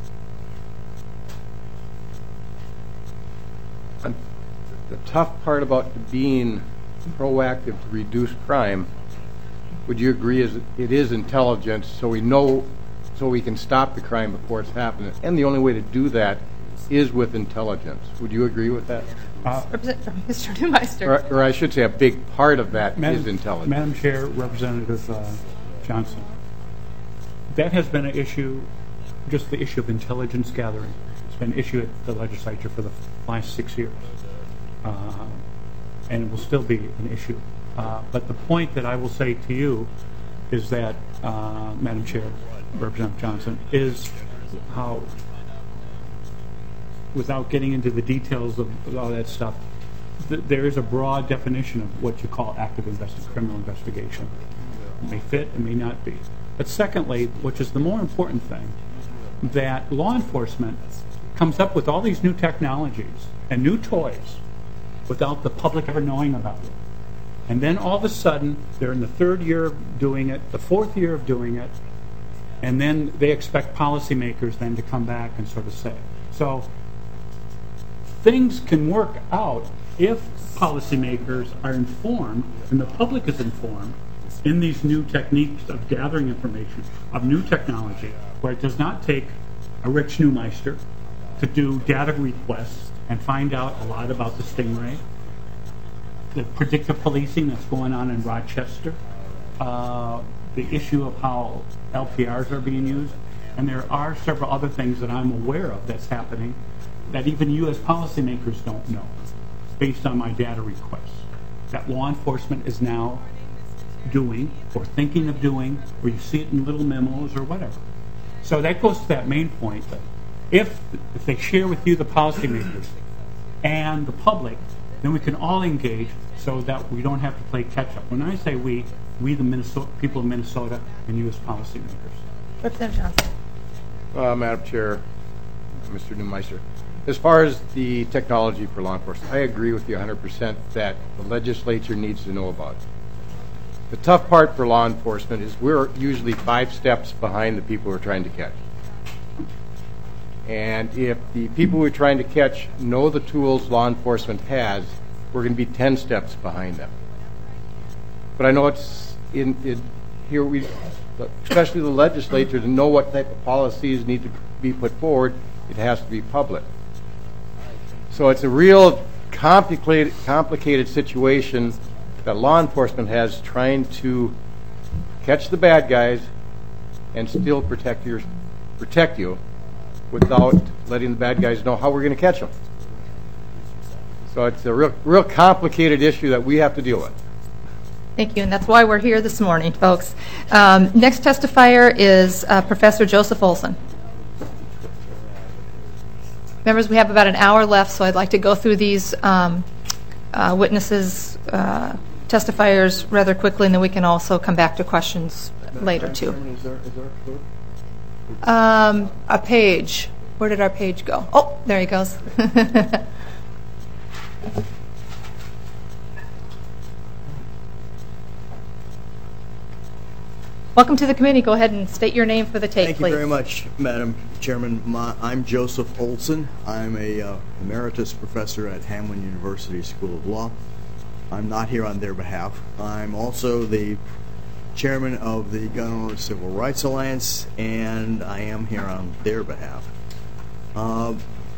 And the tough part about being proactive to reduce crime, would you agree, is it is intelligence, so we know, so we can stop the crime before it's happening. And the only way to do that is with intelligence. Would you agree with that? Uh, Mister Neumeister. Or, or I should say a big part of that Madam, is intelligence. Madam Chair, Representative uh, Johnson, that has been an issue, just the issue of intelligence gathering. It's been an issue at the legislature for the last six years. Uh, and it will still be an issue. Uh, but the point that I will say to you is that, uh, Madam Chair, Representative Johnson, is how, without getting into the details of, of all that stuff, th- there is a broad definition of what you call active investi- criminal investigation. It may fit, it may not be. But secondly, which is the more important thing, that law enforcement comes up with all these new technologies and new toys without the public ever knowing about it. And then all of a sudden, they're in the third year of doing it, the fourth year of doing it, And then they expect policymakers then to come back and sort of say. So things can work out if policymakers are informed and the public is informed in these new techniques of gathering information, of new technology, where it does not take a Rich Neumeister to do data requests and find out a lot about the Stingray, the predictive policing that's going on in Rochester, uh, the issue of how L P Rs are being used, and there are several other things that I'm aware of that's happening that even you as policymakers don't know, based on my data requests, that law enforcement is now doing or thinking of doing, or you see it in little memos or whatever. So that goes to that main point that if, if they share with you the policymakers and the public, then we can all engage so that we don't have to play catch-up. When I say we, we the Minnesota, people of Minnesota and you as policymakers. Representative Johnson. Uh, Madam Chair, Mister Neumeister, as far as the technology for law enforcement, I agree with you one hundred percent that the legislature needs to know about it. The tough part for law enforcement is we're usually five steps behind the people we're trying to catch. And if the people we're trying to catch know the tools law enforcement has, we're going to be ten steps behind them. But I know it's in, in here we, especially the legislature, to know what type of policies need to be put forward, it has to be public. So it's a real complicated, complicated situation that law enforcement has trying to catch the bad guys and still protect your, protect you without letting the bad guys know how we're going to catch them. So it's a real, real complicated issue that we have to deal with. Thank you, and that's why we're here this morning, folks. Um, next testifier is uh, Professor Joseph Olson. Members, we have about an hour left, so I'd like to go through these um, uh, witnesses, uh, testifiers rather quickly, and then we can also come back to questions later, too. Is there, is there a Um, a page. Where did our page go? Oh, there he goes. Welcome to the committee. Go ahead and state your name for the tape, Thank please. you very much, Madam Chairman. My, I'm Joseph Olson. I'm a uh, emeritus professor at Hamline University School of Law. I'm not here on their behalf. I'm also the chairman of the Gun Owners Civil Rights Alliance, and I am here on their behalf. Uh,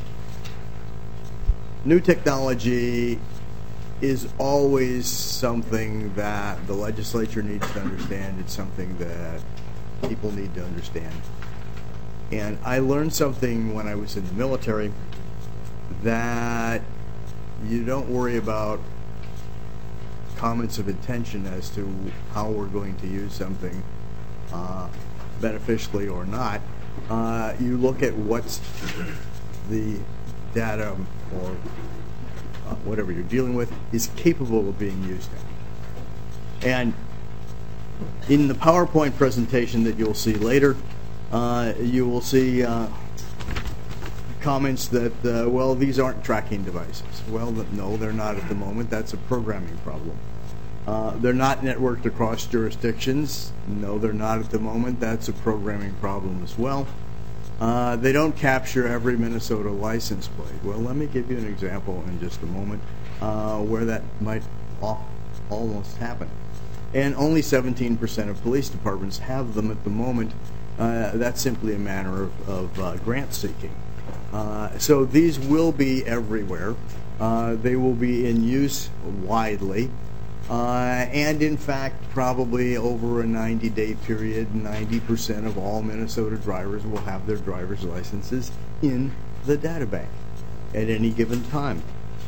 new technology is always something that the legislature needs to understand. It's something that people need to understand. And I learned something when I was in the military, that you don't worry about comments of intention as to how we're going to use something uh, beneficially or not. Uh, you look at what's the data or uh, whatever you're dealing with is capable of being used in. And in the PowerPoint presentation that you'll see later, uh, you will see uh, comments that, uh, well, these aren't tracking devices. Well, no, they're not at the moment. That's a programming problem. Uh, they're not networked across jurisdictions. No, they're not at the moment. That's a programming problem as well. Uh, they don't capture every Minnesota license plate. Well, let me give you an example in just a moment uh, where that might al- almost happen. And only seventeen percent of police departments have them at the moment. Uh, that's simply a matter of, of uh, grant seeking. Uh, so these will be everywhere. Uh, they will be in use widely. Uh, and in fact, probably over a ninety-day period, ninety percent of all Minnesota drivers will have their driver's licenses in the data bank at any given time.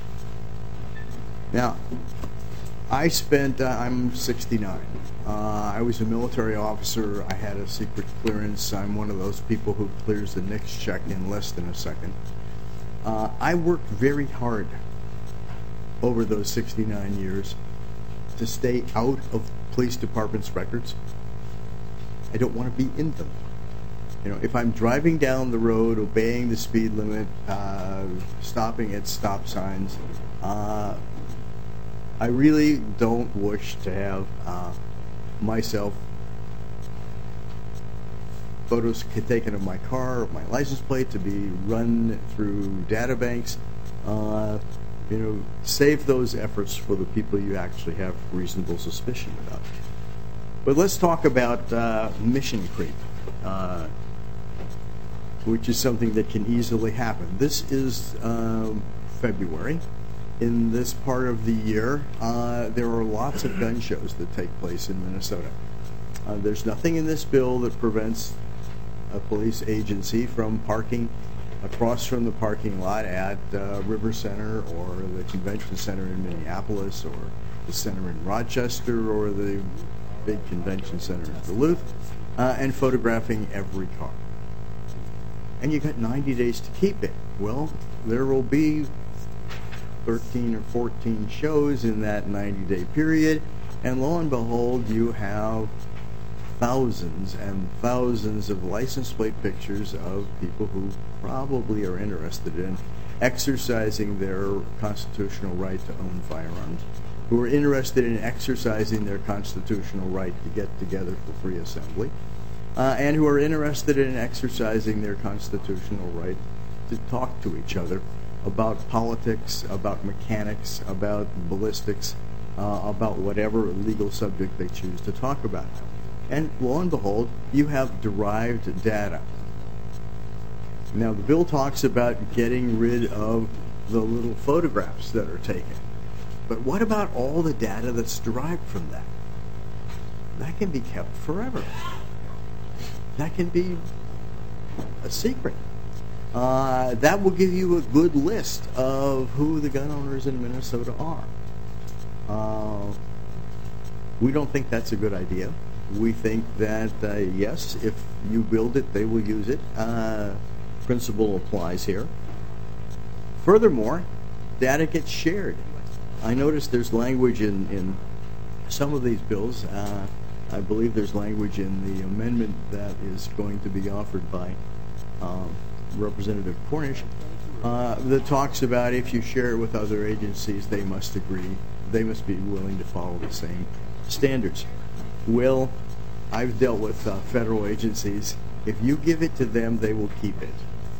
Now, I spent, uh, I'm sixty-nine. Uh, I was a military officer. I had a secret clearance. I'm one of those people who clears the NICS check in less than a second. Uh, I worked very hard over those sixty-nine years to stay out of police departments' records. I don't want to be in them. You know, if I'm driving down the road, obeying the speed limit, uh, stopping at stop signs, uh, I really don't wish to have uh, myself photos taken of my car, of my license plate, to be run through data banks. Uh, you know, save those efforts for the people you actually have reasonable suspicion about. But let's talk about uh, mission creep, uh, which is something that can easily happen. This is um, February. In this part of the year, uh, there are lots of gun shows that take place in Minnesota. Uh, there's nothing in this bill that prevents a police agency from parking across from the parking lot at uh, River Center or the Convention Center in Minneapolis or the center in Rochester or the big Convention Center in Duluth uh, and photographing every car. And you got ninety days to keep it. Well, there will be thirteen or fourteen shows in that ninety-day period, and lo and behold, you have thousands and thousands of license plate pictures of people who probably are interested in exercising their constitutional right to own firearms, who are interested in exercising their constitutional right to get together for free assembly, uh, and who are interested in exercising their constitutional right to talk to each other about politics, about mechanics, about ballistics, uh, about whatever legal subject they choose to talk about. And lo and behold, you have derived data. Now, the bill talks about getting rid of the little photographs that are taken. But what about all the data that's derived from that? That can be kept forever. That can be a secret. Uh, that will give you a good list of who the gun owners in Minnesota are. Uh, we don't think that's a good idea. We think that, uh, yes, if you build it, they will use it. Uh, principle applies here. Furthermore, data gets shared. I noticed there's language in, in some of these bills. Uh, I believe there's language in the amendment that is going to be offered by uh, Representative Cornish uh, that talks about if you share it with other agencies, they must agree. They must be willing to follow the same standards. Well, I've dealt with uh, federal agencies. If you give it to them, they will keep it.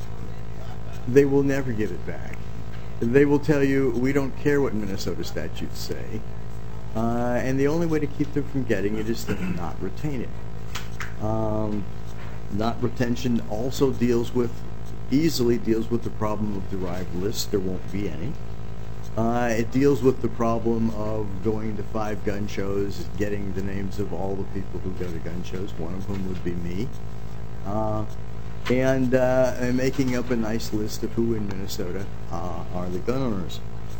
They will never give it back. They will tell you, we don't care what Minnesota statutes say. Uh, and the only way to keep them from getting it is to not retain it. Um, not retention also deals with, easily deals with the problem of derived lists. There won't be any. Uh, it deals with the problem of going to five gun shows, getting the names of all the people who go to gun shows, one of whom would be me, uh, and, uh, and making up a nice list of who in Minnesota uh, are the gun owners.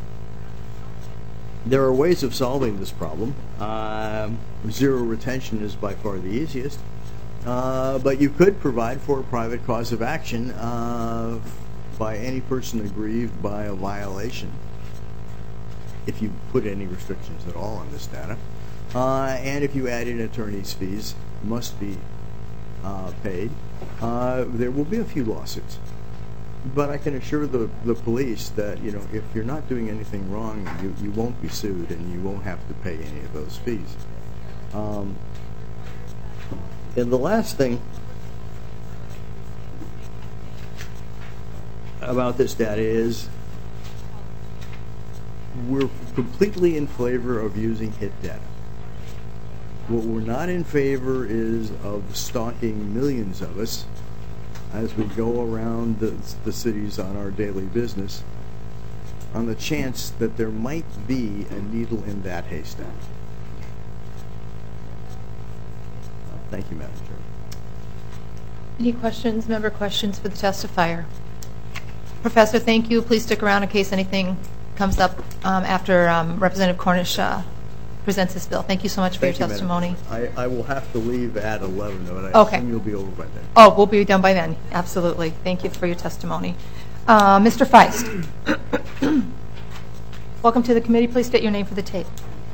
There are ways of solving this problem. Uh, zero retention is by far the easiest, uh, but you could provide for a private cause of action uh, by any person aggrieved by a violation, if you put any restrictions at all on this data. Uh, and if you add in attorney's fees, must be uh, paid, uh, there will be a few lawsuits. But I can assure the, the police that, you know, if you're not doing anything wrong, you, you won't be sued and you won't have to pay any of those fees. Um, and the last thing about this data is we're completely in favor of using hit data. What we're not in favor is of stalking millions of us as we go around the, the cities on our daily business on the chance that there might be a needle in that haystack. Uh, thank you, Madam Chair. Any questions, member questions for the testifier? Professor, thank you. Please stick around in case anything comes up um, after um, Representative Cornish uh, presents this bill. Thank you so much for Thank your you, testimony. I, I will have to leave at eleven, but I Okay. assume you'll be over by then. Oh, we'll be done by then. Absolutely. Thank you for your testimony. Uh, Mister Feist. Welcome to the committee. Please state your name for the tape.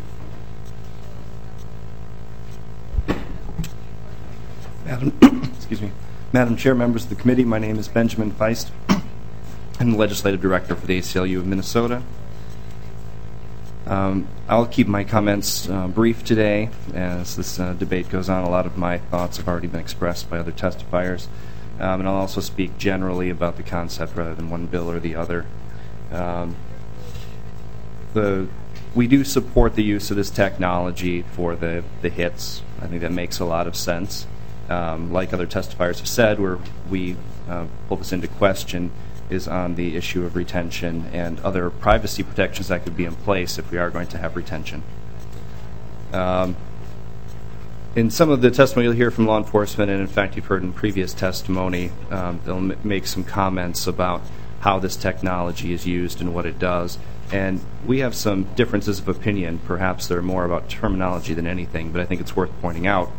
Madam, excuse me, Madam Chair, members of the committee, my name is Benjamin Feist. I'm the legislative director for the A C L U of Minnesota. Um, I'll keep my comments uh, brief today. As this uh, debate goes on, a lot of my thoughts have already been expressed by other testifiers. Um, and I'll also speak generally about the concept rather than one bill or the other. Um, the, we do support the use of this technology for the, the hits. I think that makes a lot of sense. Um, like other testifiers have said, where we uh, pull this into question is on the issue of retention and other privacy protections that could be in place if we are going to have retention. Um, in some of the testimony you'll hear from law enforcement, and in fact you've heard in previous testimony, um, they'll m- make some comments about how this technology is used and what it does. And we have some differences of opinion. Perhaps they're more about terminology than anything, but I think it's worth pointing out.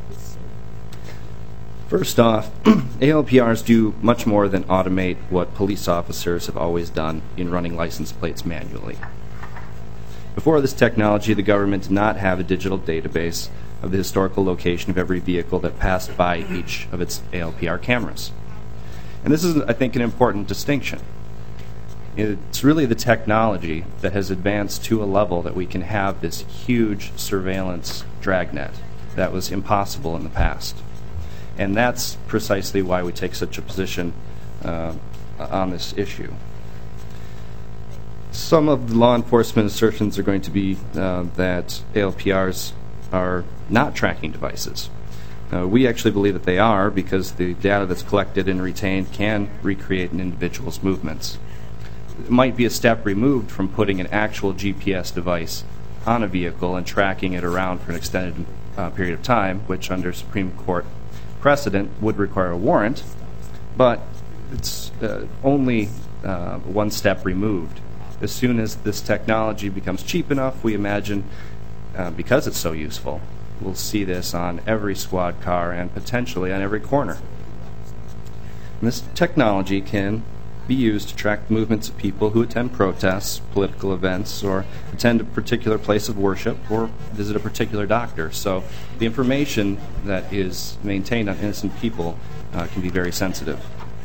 First off, A L P Rs do much more than automate what police officers have always done in running license plates manually. Before this technology, the government did not have a digital database of the historical location of every vehicle that passed by each of its A L P R cameras. And this is, I think, an important distinction. It's really the technology that has advanced to a level that we can have this huge surveillance dragnet that was impossible in the past. And that's precisely why we take such a position uh, on this issue. Some of the law enforcement assertions are going to be uh, that A L P Rs are not tracking devices. Uh, we actually believe that they are, because the data that's collected and retained can recreate an individual's movements. It might be a step removed from putting an actual G P S device on a vehicle and tracking it around for an extended uh, period of time, which under Supreme Court precedent would require a warrant, but it's uh, only uh, one step removed. As soon as this technology becomes cheap enough, we imagine, uh, because it's so useful, we'll see this on every squad car and potentially on every corner. And this technology can be used to track movements of people who attend protests, political events, or attend a particular place of worship, or visit a particular doctor. So the information that is maintained on innocent people uh, can be very sensitive.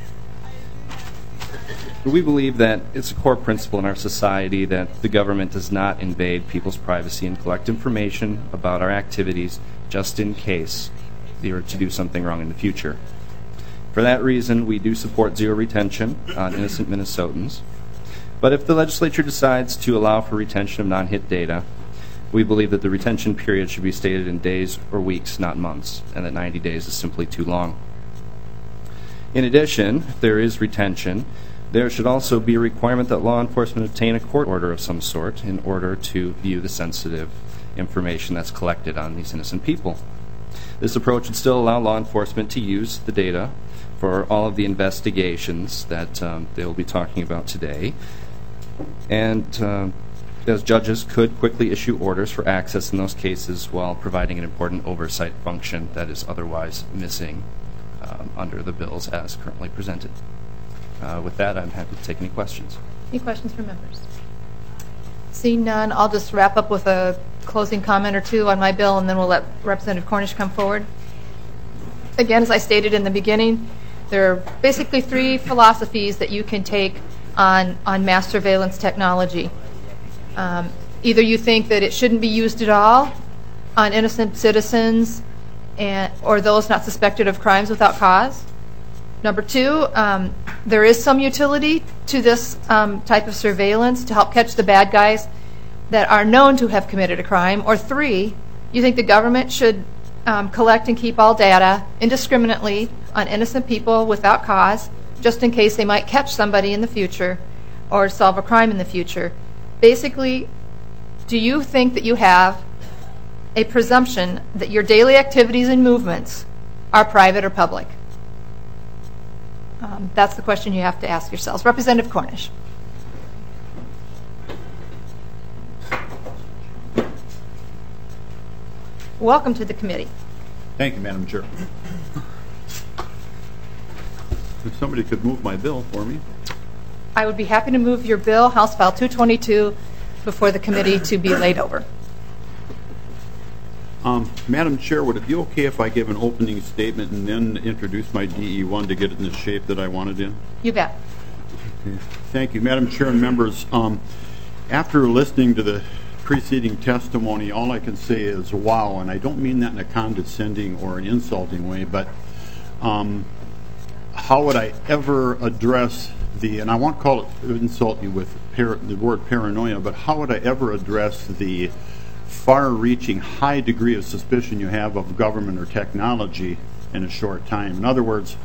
We believe that it's a core principle in our society that the government does not invade people's privacy and collect information about our activities just in case they were to do something wrong in the future. For that reason, we do support zero retention on innocent Minnesotans. But if the legislature decides to allow for retention of non-hit data, we believe that the retention period should be stated in days or weeks, not months, and that ninety days is simply too long. In addition, if there is retention, there should also be a requirement that law enforcement obtain a court order of some sort in order to view the sensitive information that's collected on these innocent people. This approach would still allow law enforcement to use the data for all of the investigations that um, they will be talking about today. And uh, as judges could quickly issue orders for access in those cases while providing an important oversight function that is otherwise missing um, under the bills as currently presented. Uh, with that, I'm happy to take any questions. Any questions from members? Seeing none, I'll just wrap up with a closing comment or two on my bill, and then we'll let Representative Cornish come forward. Again, as I stated in the beginning, there are basically three philosophies that you can take on, on mass surveillance technology. Um, either you think that it shouldn't be used at all on innocent citizens and, or those not suspected of crimes without cause. Number two, um, there is some utility to this um, type of surveillance to help catch the bad guys that are known to have committed a crime. Or three, you think the government should um, collect and keep all data indiscriminately on innocent people without cause, just in case they might catch somebody in the future or solve a crime in the future. Basically, do you think that you have a presumption that your daily activities and movements are private or public? Um, that's the question you have to ask yourselves. Representative Cornish. Welcome to the committee. Thank you, Madam Chair. If somebody could move my bill for me. I would be happy to move your bill, House File two twenty-two, before the committee to be laid over. Um, Madam Chair, would it be okay if I give an opening statement and then introduce my D E one to get it in the shape that I want it in? You bet. Okay. Thank you, Madam Chair and members. Um, after listening to the preceding testimony, all I can say is wow, and I don't mean that in a condescending or an insulting way, but um, how would I ever address the, and I won't call it, insult you with par- the word paranoia, but how would I ever address the far-reaching high degree of suspicion you have of government or technology in a short time? In other words,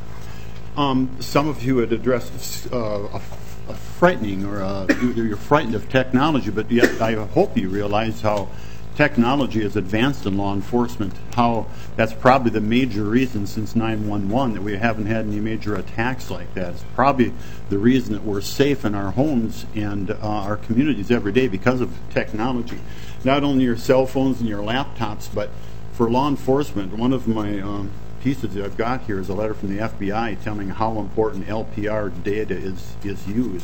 um, some of you had addressed uh, a A frightening, or uh, you're frightened of technology, but yet I hope you realize how technology has advanced in law enforcement, how that's probably the major reason since nine one one that we haven't had any major attacks like that. It's probably the reason that we're safe in our homes and uh, our communities every day because of technology. Not only your cell phones and your laptops, but for law enforcement, one of my um, pieces that I've got here is a letter from the F B I telling how important L P R data is is used.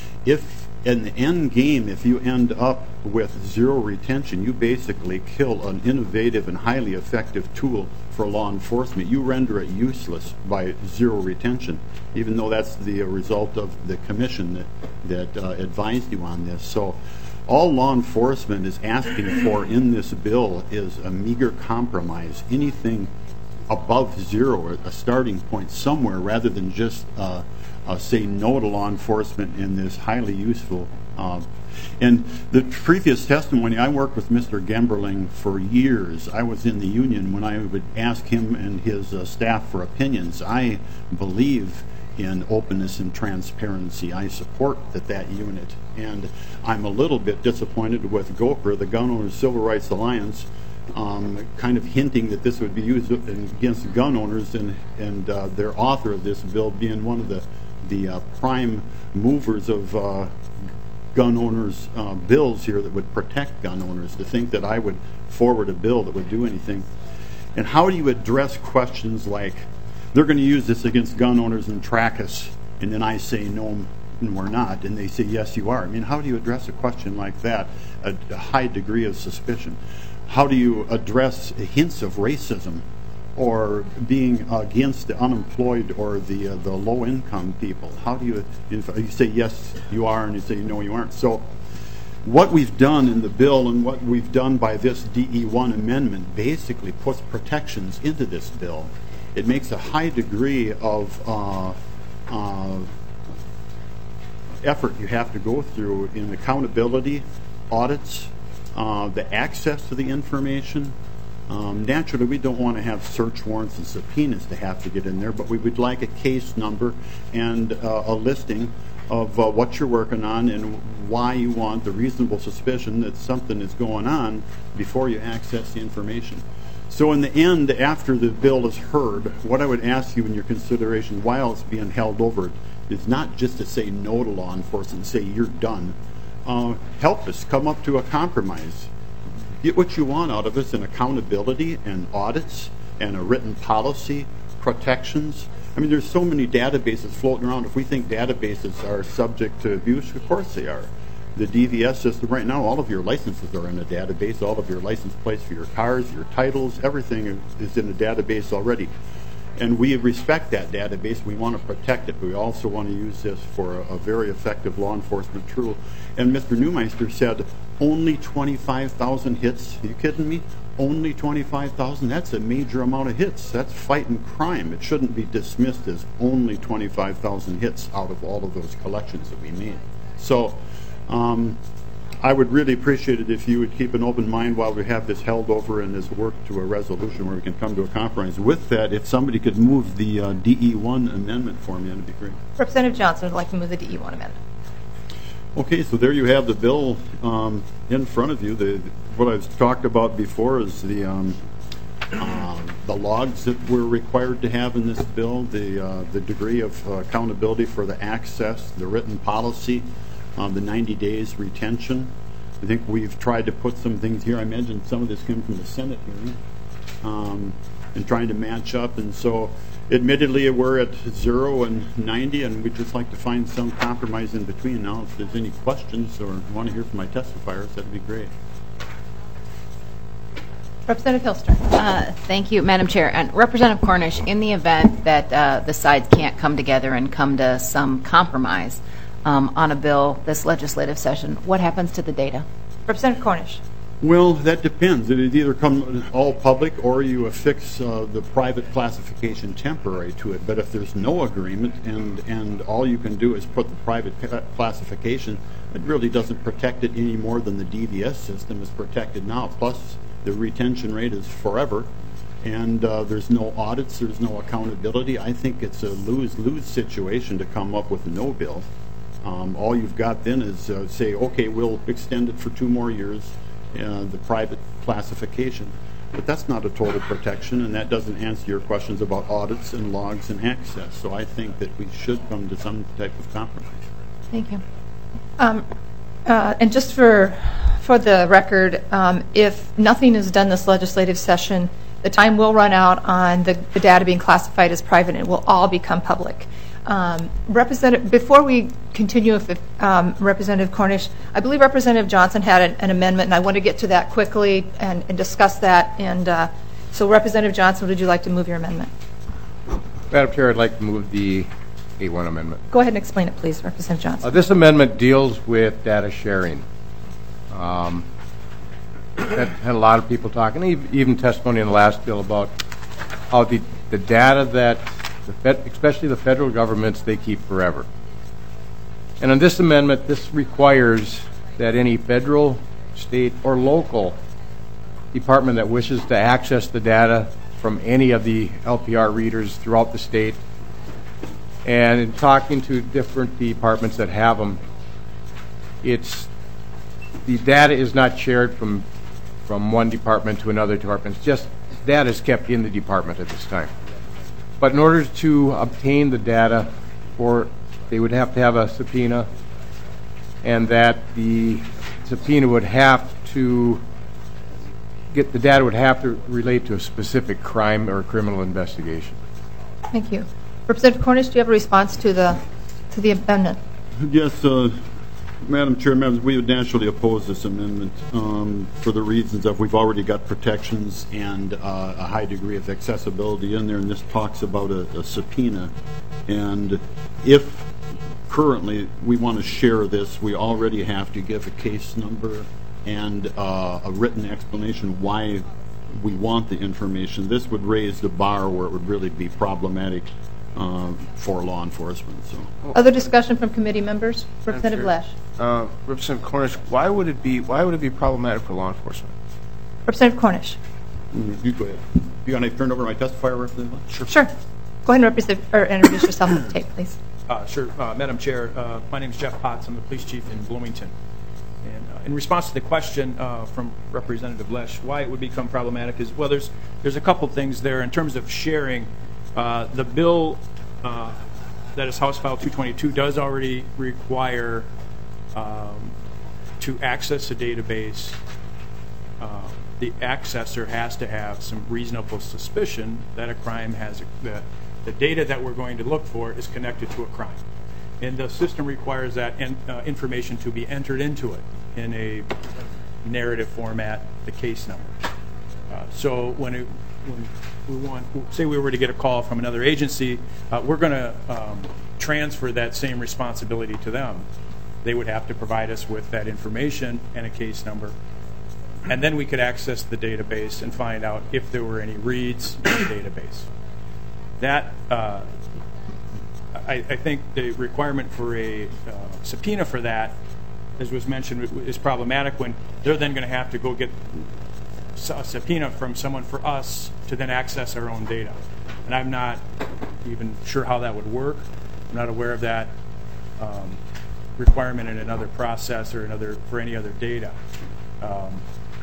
If in the end game, if you end up with zero retention, you basically kill an innovative and highly effective tool for law enforcement. You render it useless by zero retention, even though that's the result of the commission that that uh, advised you on this. So all law enforcement is asking for in this bill is a meager compromise, anything above zero, a starting point somewhere, rather than just uh, uh, say no to law enforcement in this highly useful. Uh, and the previous testimony, I worked with Mister Gemberling for years. I was in the union when I would ask him and his uh, staff for opinions. I believe in openness and transparency. I support that, that unit. And I'm a little bit disappointed with GOPRA, the Gun Owners Civil Rights Alliance, Um, kind of hinting that this would be used against gun owners, and and uh, their author of this bill being one of the the uh, prime movers of uh, gun owners' uh, bills here that would protect gun owners. To think that I would forward a bill that would do anything, and how do you address questions like they're going to use this against gun owners and track us, and then I say no, we're not, and they say yes, you are. I mean, how do you address a question like that? A, a high degree of suspicion. How do you address hints of racism or being against the unemployed or the uh, the low-income people? How do you, you say yes, you are, and you say no, you aren't? So what we've done in the bill and what we've done by this D E one amendment basically puts protections into this bill. It makes a high degree of uh, uh, effort you have to go through in accountability, audits, Uh, the access to the information. Um, naturally, we don't want to have search warrants and subpoenas to have to get in there, but we would like a case number and uh, a listing of uh, what you're working on and why you want the reasonable suspicion that something is going on before you access the information. So in the end, after the bill is heard, what I would ask you in your consideration while it's being held over is not just to say no to law enforcement and say you're done. Uh, help us come up to a compromise. Get what you want out of us in accountability and audits and a written policy, protections. I mean, there's so many databases floating around. If we think databases are subject to abuse, of course they are. The D V S system right now, all of your licenses are in a database. All of your license plates for your cars, your titles, everything is in a database already. And we respect that database. We want to protect it. But we also want to use this for a, a very effective law enforcement tool. And Mister Neumeister said only twenty-five thousand hits. Are you kidding me? Only twenty-five thousand? That's a major amount of hits. That's fighting crime. It shouldn't be dismissed as only twenty-five thousand hits out of all of those collections that we made. So um, I would really appreciate it if you would keep an open mind while we have this held over and this work to a resolution where we can come to a compromise. With that, if somebody could move the uh, D E one amendment for me, that'd be great. Representative Johnson would like to move the D E one amendment. Okay, so there you have the bill um, in front of you. The, what I've talked about before is the um, uh, the logs that we're required to have in this bill, the uh, the degree of uh, accountability for the access, the written policy, um, the ninety days retention. I think we've tried to put some things here. I mentioned some of this came from the Senate hearing, um, and trying to match up. And so, admittedly, we're at zero and ninety, and we'd just like to find some compromise in between. Now, if there's any questions or want to hear from my testifiers, that'd be great. Representative Hilstrom. Uh, thank you, Madam Chair. And Representative Cornish, in the event that uh, the sides can't come together and come to some compromise um, on a bill this legislative session, what happens to the data? Representative Cornish. Well, that depends. It either come all public or you affix uh, the private classification temporary to it. But if there's no agreement and, and all you can do is put the private classification, it really doesn't protect it any more than the D V S system is protected now. Plus, the retention rate is forever. And uh, there's no audits, there's no accountability. I think it's a lose-lose situation to come up with no bill. Um, all you've got then is uh, say, okay, we'll extend it for two more years, uh, the private classification. But that's not a total protection, and that doesn't answer your questions about audits and logs and access. So I think that we should come to some type of compromise. Thank you. Um, uh, and just for, for the record, um, if nothing is done this legislative session, the time will run out on the, the data being classified as private, and it will all become public. Um, Representative, before we continue, if, um, Representative Cornish, I believe Representative Johnson had an, an amendment, and I want to get to that quickly and, and discuss that. And uh, so, Representative Johnson, would you like to move your amendment? Madam Chair, I'd like to move the eight one amendment. Go ahead and explain it, please, Representative Johnson. Uh, this amendment deals with data sharing. Um, That had a lot of people talking, even testimony in the last bill about how the, the data that, the Fed, especially the federal governments, they keep forever. And on this amendment, this requires that any federal, state, or local department that wishes to access the data from any of the L P R readers throughout the state, and in talking to different departments that have them, it's the data is not shared from from one department to another department. It's just data is kept in the department at this time. But in order to obtain the data, or they would have to have a subpoena, and that the subpoena would have to get the data would have to relate to a specific crime or criminal investigation. Thank you. Representative Cornish, do you have a response to the to the amendment? Yes, uh, Madam Chair, members, we would naturally oppose this amendment um, for the reasons of we've already got protections and uh, a high degree of accessibility in there, and this talks about a, a subpoena. And if currently we want to share this, we already have to give a case number and uh, a written explanation why we want the information. This would raise the bar where it would really be problematic uh, for law enforcement. So, other discussion from committee members? Representative Lesh. Uh, Representative Cornish, why would it be why would it be problematic for law enforcement? Representative Cornish. Mm, you go ahead. You want to turn over my testifier, Representative Lesh? Sure. Sure. Go ahead and represent, or introduce yourself on the tape, please. Uh, sure, uh, Madam Chair. Uh, my name is Jeff Potts. I'm the police chief in Bloomington. And uh, in response to the question uh, from Representative Lesh, why it would become problematic is, well, there's there's a couple things there in terms of sharing. Uh, the bill uh, that is House File two twenty-two does already require um, to access a database. Uh, the accessor has to have some reasonable suspicion that a crime has a, that the data that we're going to look for is connected to a crime. And the system requires that in, uh, information to be entered into it in a narrative format, the case number. Uh, so when, it, when we want, say we were to get a call from another agency, uh, we're going to um, transfer that same responsibility to them. They would have to provide us with that information and a case number. And then we could access the database and find out if there were any reads in the database. That, uh, I, I think the requirement for a uh, subpoena for that, as was mentioned, is problematic when they're then going to have to go get a subpoena from someone for us to then access our own data. And I'm not even sure how that would work. I'm not aware of that um, requirement in another process or another for any other data. Um,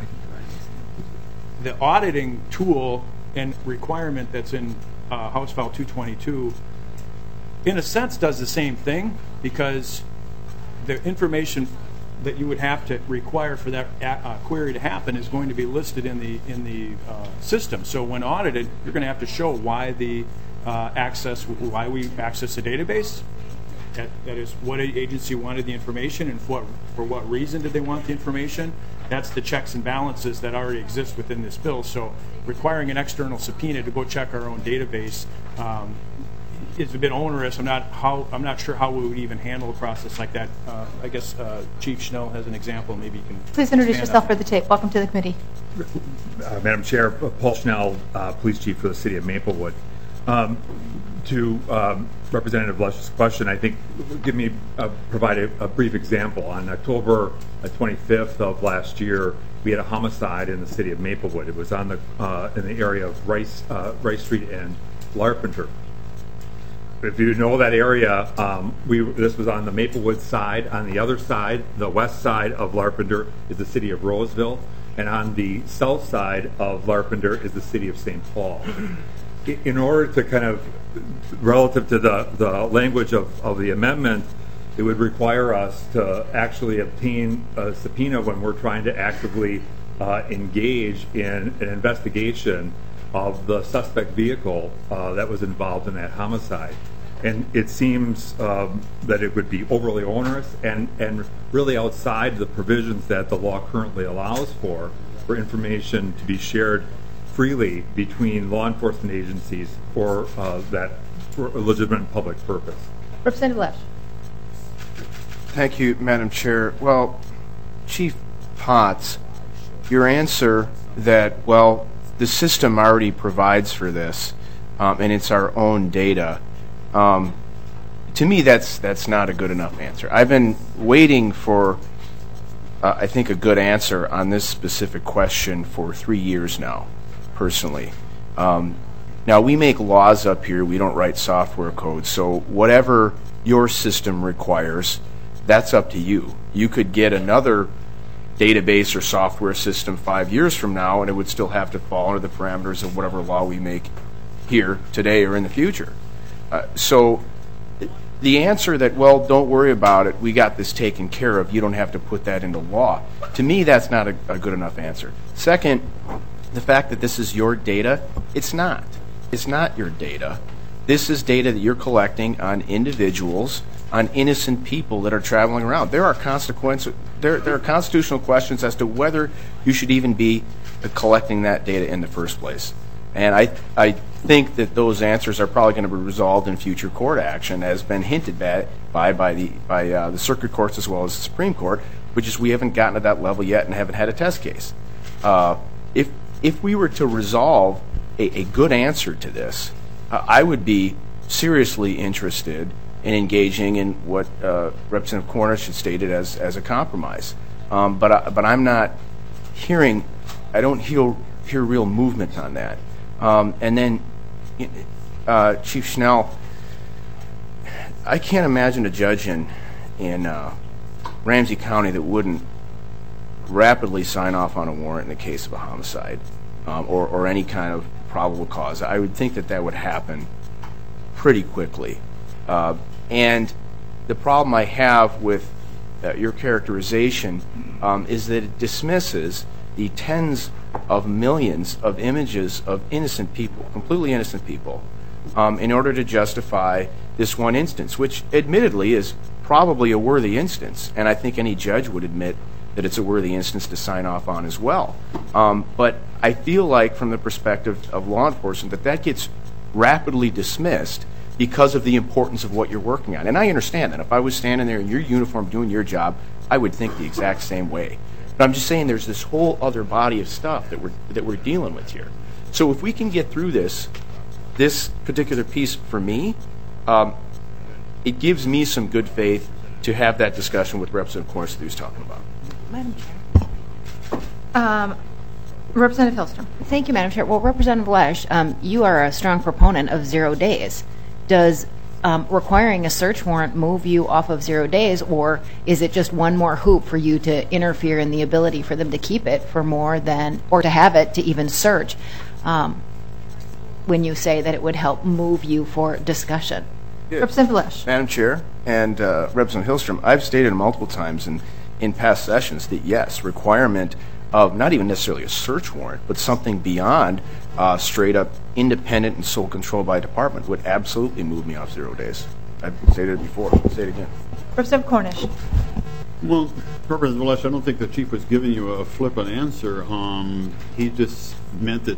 the auditing tool and requirement that's in uh, House File two twenty-two, in a sense, does the same thing, because the information that you would have to require for that uh, query to happen is going to be listed in the in the uh, system. So when audited, you're going to have to show why the uh, access, why we access the database. That, that is, what agency wanted the information and for what, for what reason did they want the information. That's the checks and balances that already exist within this bill. So requiring an external subpoena to go check our own database um, it's a bit onerous. I'm not how I'm not sure how we would even handle a process like that. Uh, I guess uh, Chief Schnell has an example. Maybe you can. Please introduce expand yourself on for that. the tape. Welcome to the committee. Uh, Madam Chair, Paul Schnell, uh, Police Chief for the City of Maplewood. Um, to um, Representative Lush's question, I think, give me uh, provide a, a brief example. On October twenty-fifth of last year, we had a homicide in the City of Maplewood. It was on the uh, in the area of Rice uh, Rice Street and Larpenteur. If you know that area, um, we this was on the Maplewood side. On the other side, the west side of Larpenteur, is the City of Roseville, and on the south side of Larpenteur is the City of Saint Paul. In order to kind of, relative to the, the language of, of the amendment, it would require us to actually obtain a subpoena when we're trying to actively uh, engage in an investigation of the suspect vehicle uh, that was involved in that homicide. And it seems um, that it would be overly onerous and, and really outside the provisions that the law currently allows for, for information to be shared freely between law enforcement agencies for uh, that for a legitimate public purpose. Representative Lesh. Thank you, Madam Chair. Well, Chief Potts, your answer that, well, the system already provides for this, um, and it's our own data, um, to me that's that's not a good enough answer. I've been waiting for, uh, I think, a good answer on this specific question for three years now, personally. Um, now, we make laws up here. We don't write software code. So whatever your system requires, that's up to you. You could get another database or software system five years from now, and it would still have to fall under the parameters of whatever law we make here today or in the future. Uh, so the answer that, well, don't worry about it, we got this taken care of, you don't have to put that into law, to me that's not a, a good enough answer. Second, the fact that this is your data, it's not. It's not your data. This is data that you're collecting on individuals, on innocent people that are traveling around. There are consequences. There, there are constitutional questions as to whether you should even be collecting that data in the first place. And I, I think that those answers are probably going to be resolved in future court action, as been hinted at by by the by uh, the circuit courts as well as the Supreme Court, which is we haven't gotten to that level yet and haven't had a test case. Uh, if if we were to resolve a, a good answer to this, uh, I would be seriously interested in engaging in what uh, Representative Cornish had stated as as a compromise. Um, but I, but I'm not hearing. I don't hear hear real movement on that. Um, and then, uh, Chief Schnell, I can't imagine a judge in in uh, Ramsey County that wouldn't rapidly sign off on a warrant in the case of a homicide um, or, or any kind of probable cause. I would think that that would happen pretty quickly. Uh, and the problem I have with uh, your characterization um, is that it dismisses the tens of millions of images of innocent people, completely innocent people, um, in order to justify this one instance, which admittedly is probably a worthy instance, and I think any judge would admit that it's a worthy instance to sign off on as well. Um, but I feel like from the perspective of law enforcement that that gets rapidly dismissed because of the importance of what you're working on. And I understand that. If I was standing there in your uniform doing your job, I would think the exact same way. But I'm just saying there's this whole other body of stuff that we're that we're dealing with here. So if we can get through this, this particular piece for me, um, it gives me some good faith to have that discussion with Representative Cornish that he was talking about. Madam Chair. Um, Representative Hillstrom. Thank you, Madam Chair. Well, Representative Lesh, um, you are a strong proponent of zero days. Does um, requiring a search warrant move you off of zero days, or is it just one more hoop for you to interfere in the ability for them to keep it for more than, or to have it to even search, um, when you say that it would help move you for discussion? Yeah. Representative Lesh. Madam Chair and uh, Representative Hillstrom, I've stated multiple times in, in past sessions that, yes, requirement of not even necessarily a search warrant, but something beyond uh, straight-up independent and sole control by a department would absolutely move me off zero days. I've stated it before. I'll say it again. Representative Cornish. Well, Representative Lesh, I don't think the chief was giving you a flippant answer. Um, he just meant that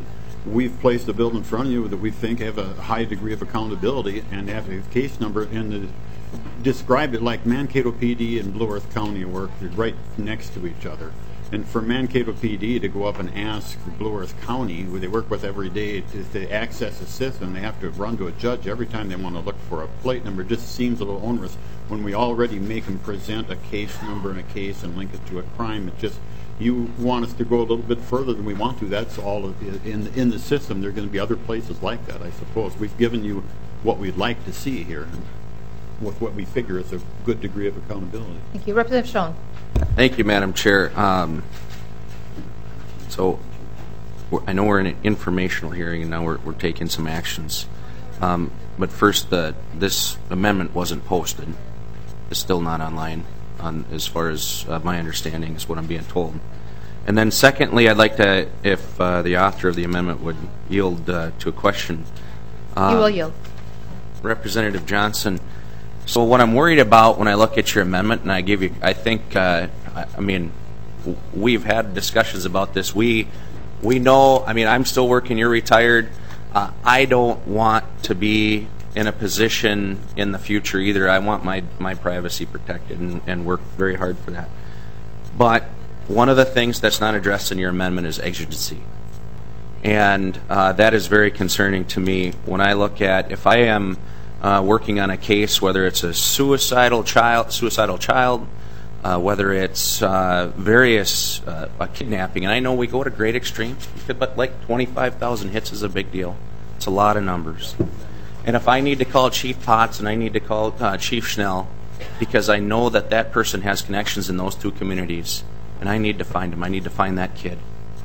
we've placed a bill in front of you that we think have a high degree of accountability and have a case number and the, describe it like Mankato P D and Blue Earth County work right next to each other. And for Mankato P D to go up and ask Blue Earth County, who they work with every day, to, to access a system, they have to run to a judge every time they want to look for a plate number. It just seems a little onerous when we already make them present a case number and a case and link it to a crime. It just, you want us to go a little bit further than we want to. That's all of it. in in the system. There are going to be other places like that, I suppose. We've given you what we'd like to see here, and with what we figure is a good degree of accountability. Thank you. Representative Schoen. Thank you, Madam Chair. Um, so we're, I know we're in an informational hearing, and now we're, we're taking some actions. Um, but first, the, this amendment wasn't posted. It's still not online, on, as far as uh, my understanding is what I'm being told. And then secondly, I'd like to, if uh, the author of the amendment would yield uh, to a question. Uh, you will yield. Representative Johnson, so what I'm worried about when I look at your amendment, and I give you, I think, uh, I, I mean, we've had discussions about this. We, we know, I mean, I'm still working, you're retired. Uh, I don't want to be in a position in the future either. I want my, my privacy protected and, and work very hard for that. But one of the things that's not addressed in your amendment is exigency. And uh, that is very concerning to me when I look at, if I am Uh, working on a case, whether it's a suicidal child, suicidal child, uh, whether it's uh, various uh, a kidnapping, and I know we go to great extremes, but like twenty-five thousand hits is a big deal. It's a lot of numbers. And if I need to call Chief Potts and I need to call uh, Chief Schnell because I know that that person has connections in those two communities, and I need to find him, I need to find that kid.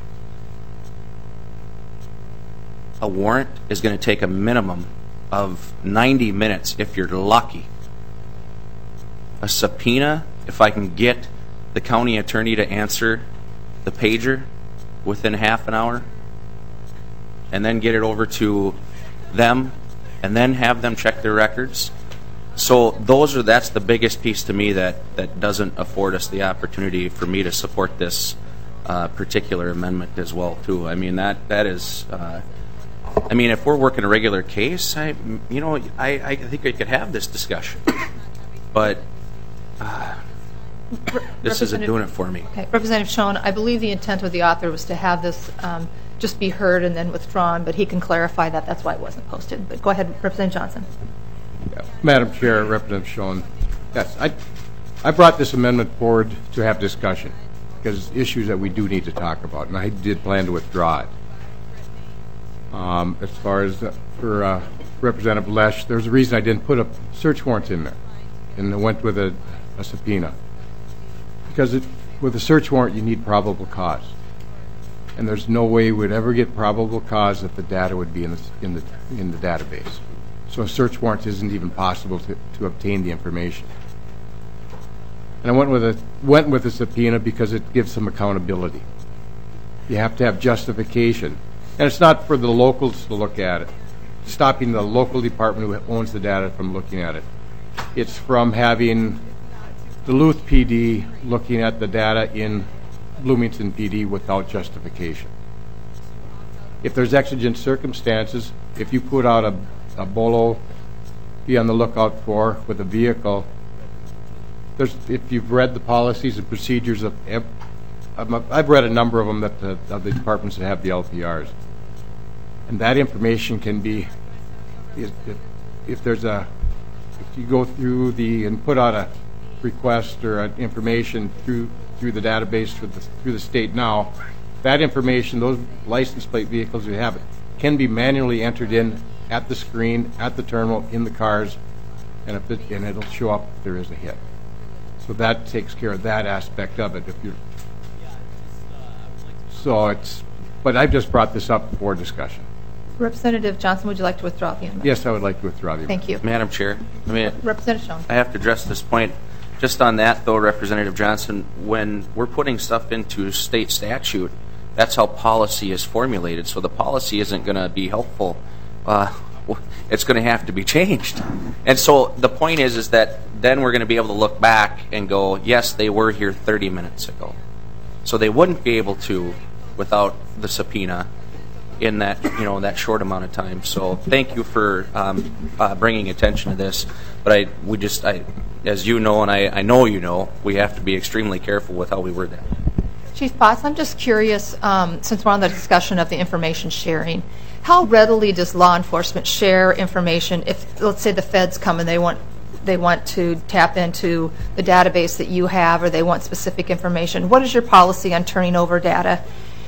A warrant is going to take a minimum of ninety minutes if you're lucky. A subpoena, if I can get the county attorney to answer the pager within half an hour and then get it over to them and then have them check their records. So those are that's the biggest piece to me that, that doesn't afford us the opportunity for me to support this uh, particular amendment as well too. I mean that that is uh, I mean, if we're working a regular case, I, you know, I, I think we could have this discussion. But uh, this isn't doing it for me. Okay. Representative Schoen, I believe the intent of the author was to have this um, just be heard and then withdrawn, but he can clarify that. That's why it wasn't posted. But go ahead, Representative Johnson. Yeah. Madam Chair, Representative Schoen, yes, I, I brought this amendment forward to have discussion because issues that we do need to talk about, and I did plan to withdraw it. Um, as far as uh, for uh, Representative Lesh, there's a reason I didn't put a search warrant in there, and it went with a, a subpoena. Because it, with a search warrant, you need probable cause, and there's no way we'd ever get probable cause if the data would be in the in the in the database. So a search warrant isn't even possible to, to obtain the information. And I went with a went with a subpoena because it gives some accountability. You have to have justification. And it's not for the locals to look at it, stopping the local department who owns the data from looking at it. It's from having Duluth P D looking at the data in Bloomington P D without justification. If there's exigent circumstances, if you put out a, a bolo, be on the lookout for with a vehicle, there's, if you've read the policies and procedures of, I've read a number of them that the, of the departments that have the L P Rs. And that information can be, if, if there's a, if you go through the, and put out a request or an information through through the database through the, through the state now, that information, those license plate vehicles we have, it can be manually entered in at the screen, at the terminal, in the cars, and, if it, and it'll show up if there is a hit. So that takes care of that aspect of it. If you're, so it's, but I've just brought this up for discussion. Representative Johnson, would you like to withdraw the amendment? Yes, I would like to withdraw the amendment. Thank you. Madam Chair, I mean, Representative Schoen. I have to address this point. Just on that, though, Representative Johnson, when we're putting stuff into state statute, that's how policy is formulated. So the policy isn't going to be helpful. Uh, it's going to have to be changed. And so the point is, is that then we're going to be able to look back and go, yes, they were here thirty minutes ago. So they wouldn't be able to, without the subpoena, in that, you know, that short amount of time. So thank you for um, uh, bringing attention to this. But I, we just, I, as you know, and I, I know you know, we have to be extremely careful with how we word that. Chief Potts, I'm just curious, um, since we're on the discussion of the information sharing, how readily does law enforcement share information if, let's say, the feds come and they want they want to tap into the database that you have, or they want specific information? What is your policy on turning over data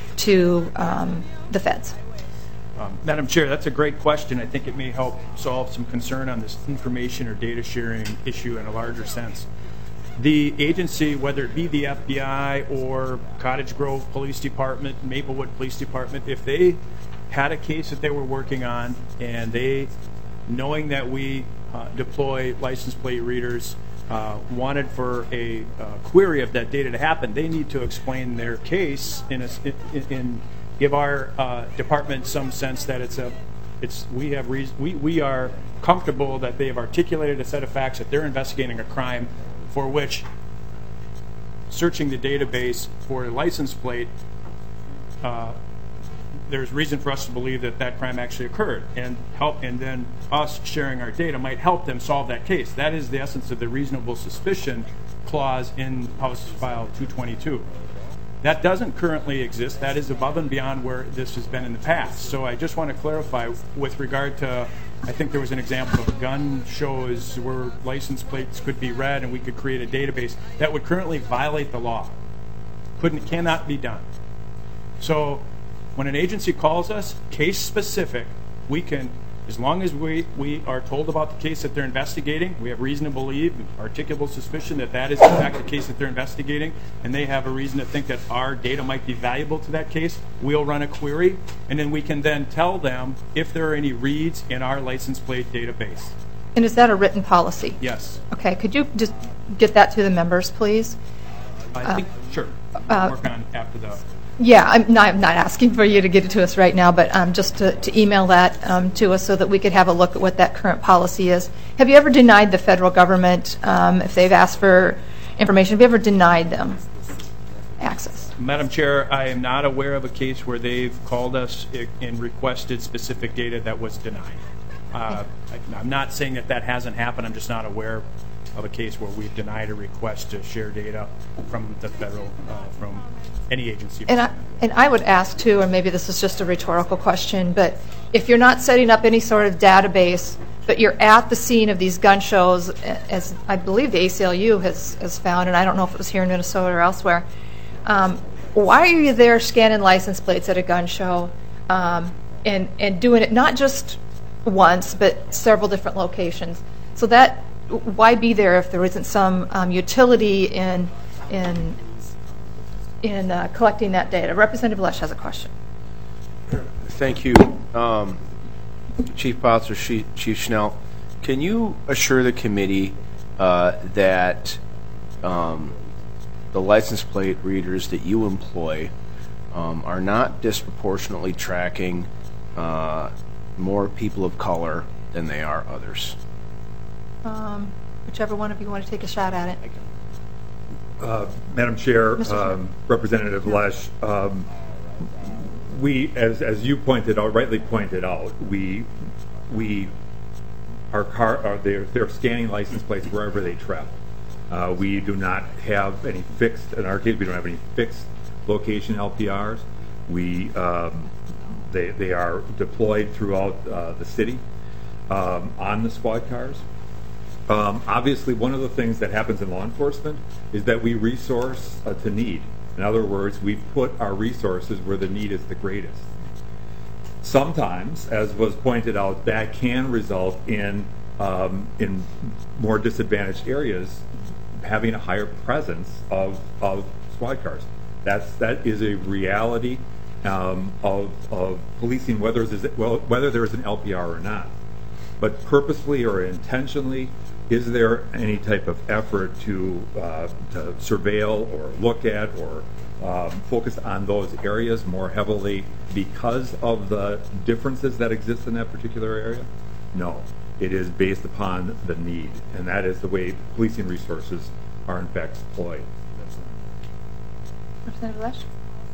to um, the feds? Um, Madam Chair, that's a great question. I think it may help solve some concern on this information or data sharing issue in a larger sense. The agency, whether it be the F B I or Cottage Grove Police Department, Maplewood Police Department, if they had a case that they were working on and they, knowing that we uh, deploy license plate readers, uh, wanted for a uh, query of that data to happen, they need to explain their case in, a, in, in give our uh, department some sense that it's a, it's we have reason, we we are comfortable that they have articulated a set of facts that they're investigating a crime for which searching the database for a license plate, uh, there's reason for us to believe that that crime actually occurred, and help, and then us sharing our data might help them solve that case. That is the essence of the reasonable suspicion clause in House File two twenty-two. That doesn't currently exist. That is above and beyond where this has been in the past. So I just want to clarify with regard to, I think there was an example of gun shows where license plates could be read and we could create a database that would currently violate the law. Couldn't, cannot be done. So when an agency calls us, case specific, we can, as long as we, we are told about the case that they're investigating, we have reason to believe, articulable suspicion that that is in fact the case that they're investigating, and they have a reason to think that our data might be valuable to that case, we'll run a query, and then we can then tell them if there are any reads in our license plate database. And is that a written policy? Yes. Okay, could you just get that to the members, please? I think, uh, sure. Uh, work on after the... Yeah, I'm not, I'm not asking for you to get it to us right now, but um, just to, to email that um, to us so that we could have a look at what that current policy is. Have you ever denied the federal government, um, if they've asked for information, have you ever denied them access? Madam Chair, I am not aware of a case where they've called us and requested specific data that was denied. Uh, I, I'm not saying that that hasn't happened. I'm just not aware of a case where we've denied a request to share data from the federal, uh, from any agency. And I, and I would ask, too, and maybe this is just a rhetorical question, but if you're not setting up any sort of database, but you're at the scene of these gun shows, as I believe the A C L U has, has found, and I don't know if it was here in Minnesota or elsewhere, um, why are you there scanning license plates at a gun show um, and, and doing it not just once, but several different locations? So that, why be there if there isn't some um, utility in in in uh, collecting that data? Representative Lesh has a question. Thank you. Um, Chief Potts or Chief Schnell, can you assure the committee uh, that um, the license plate readers that you employ um, are not disproportionately tracking uh, more people of color than they are others? Um, whichever one of you want to take a shot at it. Uh, Madam Chair, um, Representative Lesh, um, we, as as you pointed out, rightly pointed out, we we our car are they're, they're scanning license plates wherever they travel. Uh, we do not have any fixed, in our case, we don't have any fixed location L P Rs. We um, they they are deployed throughout uh, the city um, on the squad cars. Um, obviously, one of the things that happens in law enforcement is that we resource uh, to need. In other words, we put our resources where the need is the greatest. Sometimes, as was pointed out, that can result in um, in more disadvantaged areas having a higher presence of, of squad cars. That's that is a reality um, of of policing, whether there's well whether there is an L P R or not. But purposely or intentionally, is there any type of effort to, uh, to surveil or look at or um, focus on those areas more heavily because of the differences that exist in that particular area? No. It is based upon the need, and that is the way policing resources are in fact deployed. Representative Lesh?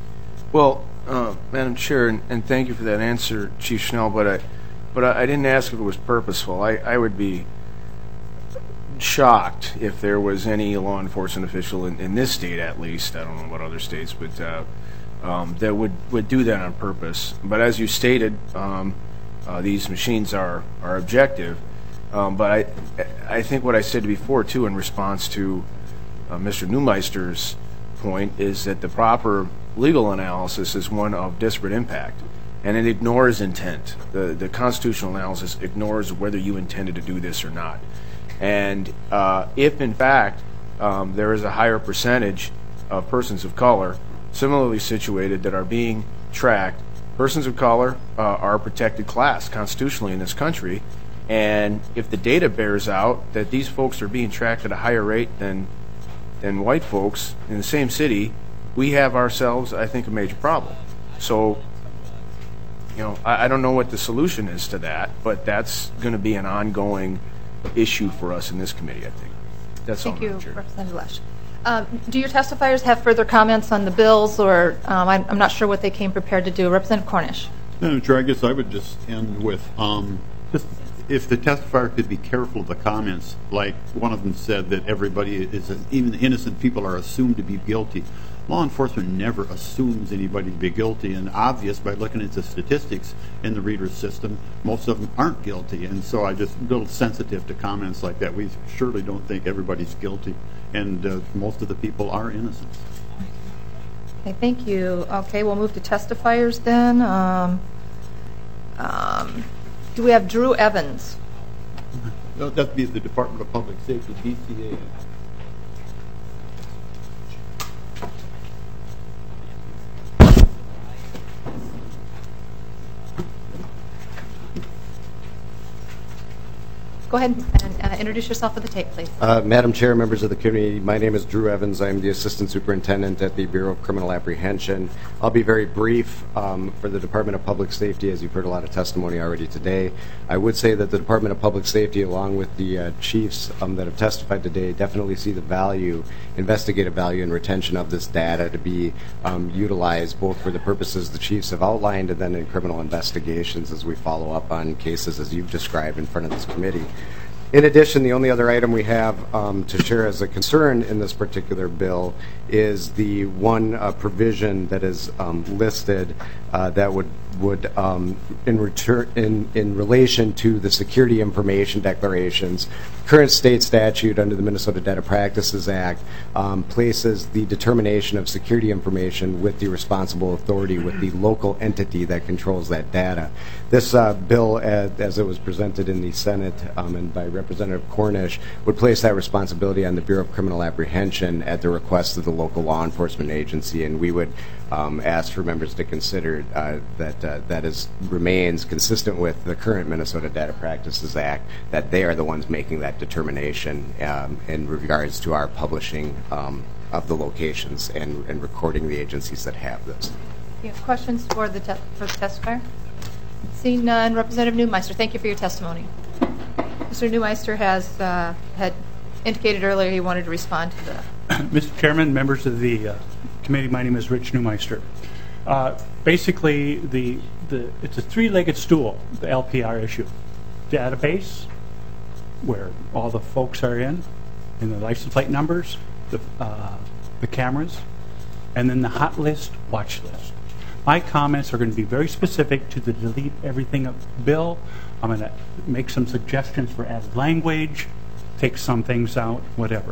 Well, uh, Madam Chair, and, and thank you for that answer, Chief Schnell, but I, but I, I didn't ask if it was purposeful. I, I would be shocked if there was any law enforcement official in, in this state, at least, I don't know about other states, but uh, um, that would, would do that on purpose. But as you stated, um, uh, these machines are, are objective. Um, but I, I think what I said before, too, in response to uh, Mister Neumeister's point, is that the proper legal analysis is one of disparate impact, and it ignores intent. The, the constitutional analysis ignores whether you intended to do this or not. And uh, if, in fact, um, there is a higher percentage of persons of color similarly situated that are being tracked, persons of color uh, are a protected class constitutionally in this country. And if the data bears out that these folks are being tracked at a higher rate than than white folks in the same city, we have ourselves, I think, a major problem. So, you know, I, I don't know what the solution is to that, but that's going to be an ongoing issue for us in this committee, I think. That's Thank all. you, Madam Chair. Representative Lesh. Um, do your testifiers have further comments on the bills, or um, I'm, I'm not sure what they came prepared to do. Representative Cornish. Madam Chair, I guess I would just end with um, just if the testifier could be careful of the comments, like one of them said that everybody is, even innocent people are assumed to be guilty. Law enforcement never assumes anybody to be guilty, and obvious by looking at the statistics in the reader's system, most of them aren't guilty. And so I just a little sensitive to comments like that. We surely don't think everybody's guilty, and uh, most of the people are innocent. Okay, thank you. Okay, we'll move to testifiers then. Um, um, do we have Drew Evans? No, that'd be the Department of Public Safety, D C A. Go ahead and uh, introduce yourself for the tape, please. Uh, Madam Chair, members of the committee, my name is Drew Evans. I'm the Assistant Superintendent at the Bureau of Criminal Apprehension. I'll be very brief um, for the Department of Public Safety, as you've heard a lot of testimony already today. I would say that the Department of Public Safety, along with the uh, chiefs um, that have testified today, definitely see the value, investigative value, and retention of this data to be um, utilized both for the purposes the chiefs have outlined and then in criminal investigations as we follow up on cases as you've described in front of this committee. In addition, the only other item we have um, to share as a concern in this particular bill is the one uh, provision that is um, listed uh, that would would um, in return in in relation to the security information declarations. Current state statute under the Minnesota Data Practices Act um, places the determination of security information with the responsible authority, with the local entity that controls that data. This uh, bill, as, as it was presented in the Senate um, and by Representative Cornish, would place that responsibility on the Bureau of Criminal Apprehension at the request of the local law enforcement agency, and we would um, ask for members to consider uh, that uh, that is remains consistent with the current Minnesota Data Practices Act, that they are the ones making that determination um, in regards to our publishing um, of the locations and, and recording the agencies that have this. You have questions for the, te for the testifier? Seeing none, Representative Neumeister, thank you for your testimony. Mister Neumeister has uh, had indicated earlier he wanted to respond to the... Mister Chairman, members of the uh, committee, my name is Rich Neumeister. Uh, basically, the, the it's a three-legged stool, the L P R issue. Database, where all the folks are in, and the license plate numbers, the, uh, the cameras, and then the hot list, watch list. My comments are going to be very specific to the delete everything bill. I'm going to make some suggestions for added language, take some things out, whatever.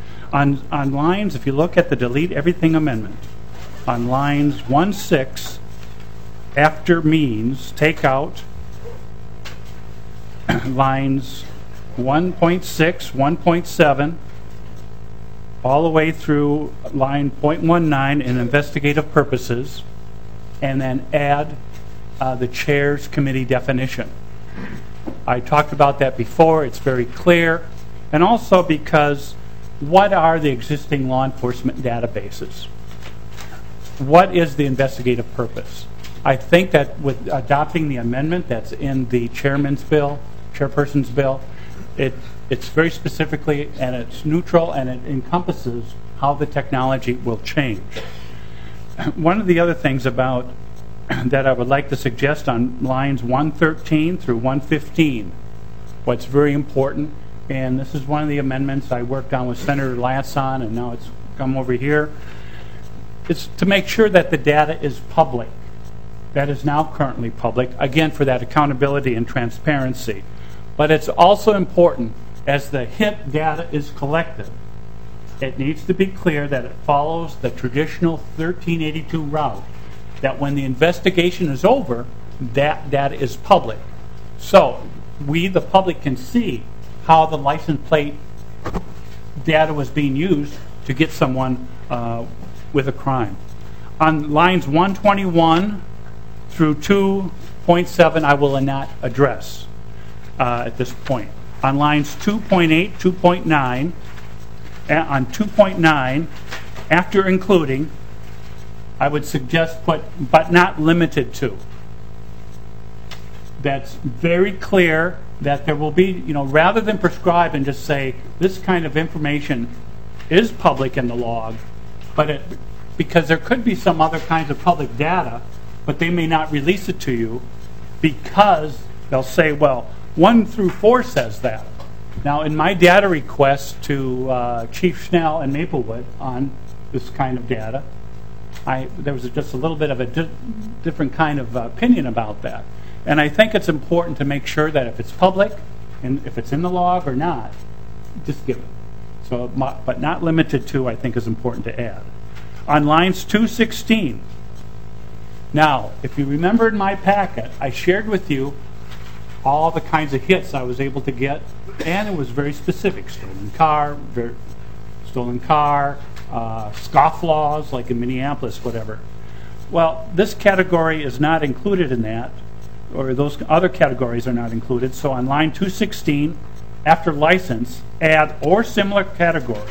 On, on lines, if you look at the delete everything amendment, on lines one six, after means, take out lines one point six, one point seven, all the way through line point one nine in investigative purposes, and then add uh, the chair's committee definition. I talked about that before. It's very clear. And also because what are the existing law enforcement databases? What is the investigative purpose? I think that with adopting the amendment that's in the chairman's bill, chairperson's bill, it, it's very specifically, and it's neutral, and it encompasses how the technology will change. one of the other things about that I would like to suggest on lines one thirteen through one fifteen, what's very important, and this is one of the amendments I worked on with Senator Lance on, and now it's come over here, it's to make sure that the data is public. That is now currently public, again, for that accountability and transparency. But it's also important, as the H I T data is collected, it needs to be clear that it follows the traditional thirteen eighty-two route, that when the investigation is over, that data is public. So we, the public, can see how the license plate data was being used to get someone uh, with a crime. On lines one twenty-one through two point seven, I will not address uh, at this point. On lines two point eight, two point nine, on two point nine, after including, I would suggest put, but not limited to. That's very clear that there will be, you know, rather than prescribe and just say this kind of information is public in the log, but it, because there could be some other kinds of public data, but they may not release it to you because they'll say, well, one through four says that. Now, in my data request to uh, Chief Schnell and Maplewood on this kind of data, I, there was just a little bit of a di different kind of uh, opinion about that. And I think it's important to make sure that if it's public, and if it's in the log or not, just give it. So, but not limited to, I think is important to add. On lines two sixteen, now, if you remember in my packet, I shared with you all the kinds of hits I was able to get, and it was very specific. Stolen car, very, stolen car, uh, scofflaws, like in Minneapolis, whatever. Well, this category is not included in that, or those other categories are not included. So on line two sixteen, after license, add or similar category.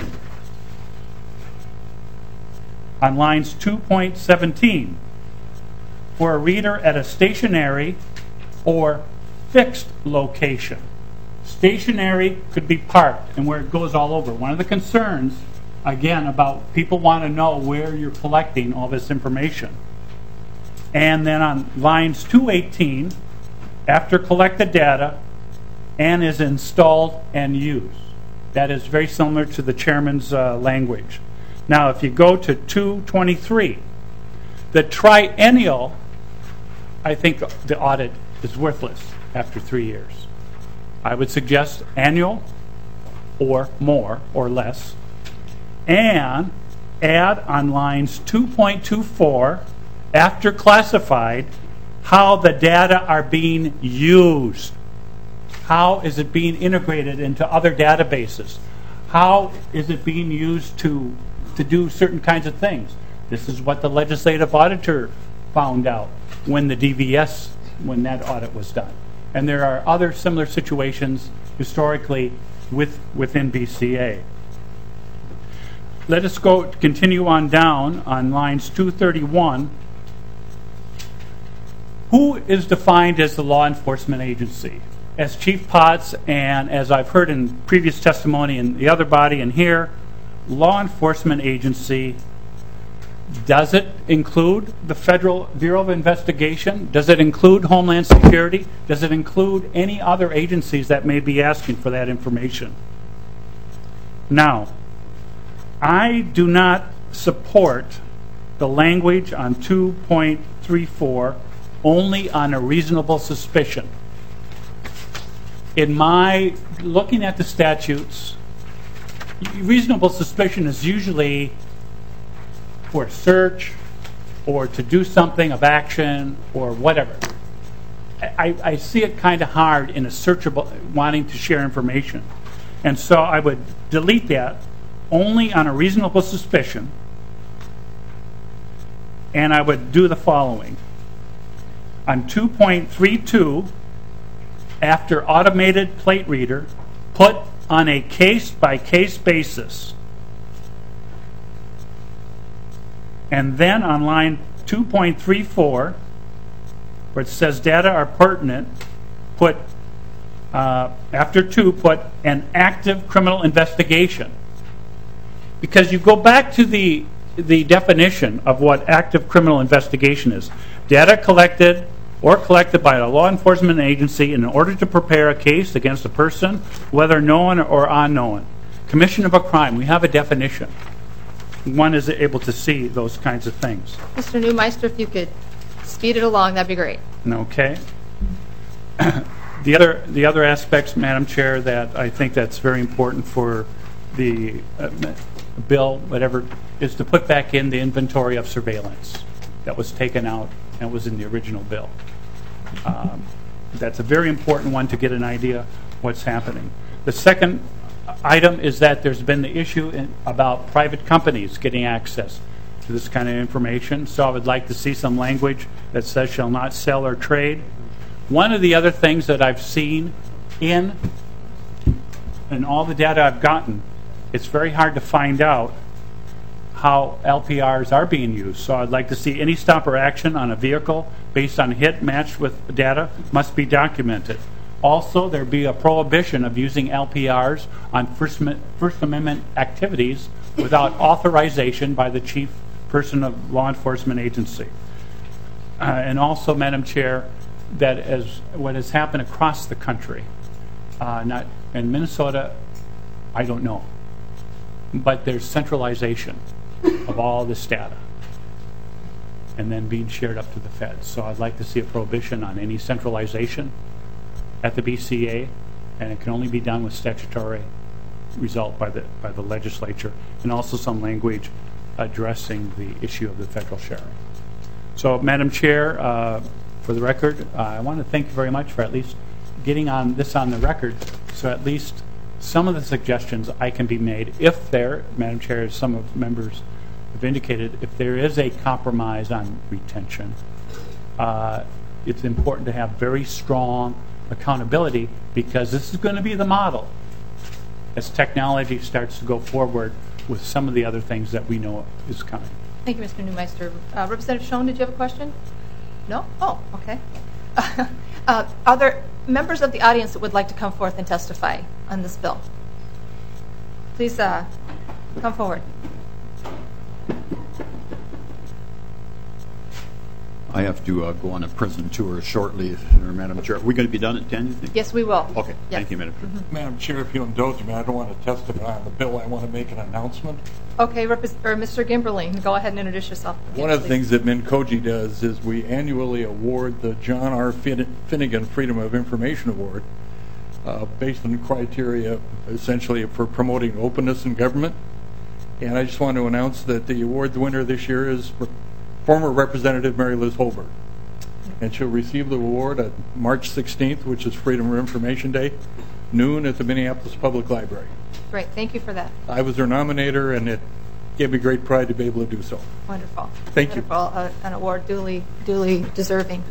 On lines two point seventeen, for a reader at a stationary or fixed location. Stationary could be parked and where it goes all over. One of the concerns, again, about people want to know where you're collecting all this information. And then on lines two eighteen, after collected data and is installed and used. That is very similar to the chairman's uh, language. Now, if you go to two twenty-three, the triennial, I think the audit is worthless after three years. I would suggest annual or more or less, and add on lines two point two four, after classified, how the data are being used. How is it being integrated into other databases? How is it being used to, to do certain kinds of things? This is what the legislative auditor found out when the D V S, when that audit was done. And there are other similar situations historically with, within B C A. Let us go continue on down on lines two thirty-one. Who is defined as the law enforcement agency? As Chief Potts and as I've heard in previous testimony in the other body and here, law enforcement agency, does it include the Federal Bureau of Investigation? Does it include Homeland Security? Does it include any other agencies that may be asking for that information? Now, I do not support the language on two point three four only on a reasonable suspicion. In my looking at the statutes, reasonable suspicion is usually for a search or to do something of action or whatever. I, I see it kind of hard in a searchable, wanting to share information. And so I would delete that only on a reasonable suspicion, and I would do the following. On two point three two, after automated plate reader, put on a case-by-case basis. And then on line two point three four, where it says data are pertinent, put, uh, after two, put an active criminal investigation. Because you go back to the the definition of what active criminal investigation is. Data collected or collected by a law enforcement agency in order to prepare a case against a person, whether known or unknown. Commission of a crime, we have a definition. One is able to see those kinds of things. Mister Neumeister, if you could speed it along, that'd be great. Okay. The other, the other aspects, Madam Chair, that I think that's very important for the uh, bill, whatever, is to put back in the inventory of surveillance that was taken out and was in the original bill. Um, that's a very important one to get an idea what's happening. The second item is that there's been the issue in, about private companies getting access to this kind of information. So I would like to see some language that says shall not sell or trade. One of the other things that I've seen in, in all the data I've gotten, it's very hard to find out how L P Rs are being used. So I'd like to see any stop or action on a vehicle based on hit matched with data must be documented. Also, there be a prohibition of using L P Rs on First, First Amendment activities without authorization by the chief person of law enforcement agency. Uh, and also, Madam Chair, that as what has happened across the country, uh, not in Minnesota, I don't know, but there's centralization of all this data and then being shared up to the feds. So I'd like to see a prohibition on any centralization at the B C A, and it can only be done with statutory result by the by the legislature, and also some language addressing the issue of the federal sharing. So, Madam Chair, uh, for the record, uh, I want to thank you very much for at least getting on this on the record, so at least some of the suggestions I can be made, if there, Madam Chair, as some of members have indicated, if there is a compromise on retention, uh, it's important to have very strong accountability, because this is going to be the model as technology starts to go forward with some of the other things that we know is coming. Thank you, Mister Neumeister. Uh, Representative Schoen, did you have a question? No? Oh, okay. uh, are there members of the audience that would like to come forth and testify on this bill? Please uh, come forward. I have to uh, go on a prison tour shortly, Madam Chair. Are we going to be done at ten, you think? Yes, we will. Okay, yes. Thank you, Madam Chair. Mm-hmm. Madam Chair, if you indulge me, I don't want to testify on the bill. I want to make an announcement. Okay, Rep- or Mister Gimberling, go ahead and introduce yourself. One yes, of the please. things that MinCoG does is we annually award the John R. Fin- Finnegan Freedom of Information Award uh, based on criteria essentially for promoting openness in government. And I just want to announce that the award winner this year is re- former Representative Mary Liz Holberg. And she'll receive the award on March sixteenth, which is Freedom of Information Day, noon at the Minneapolis Public Library. Great, thank you for that. I was her nominator, and it gave me great pride to be able to do so. Wonderful. Thank Wonderful. you. Uh, an award duly, duly deserving.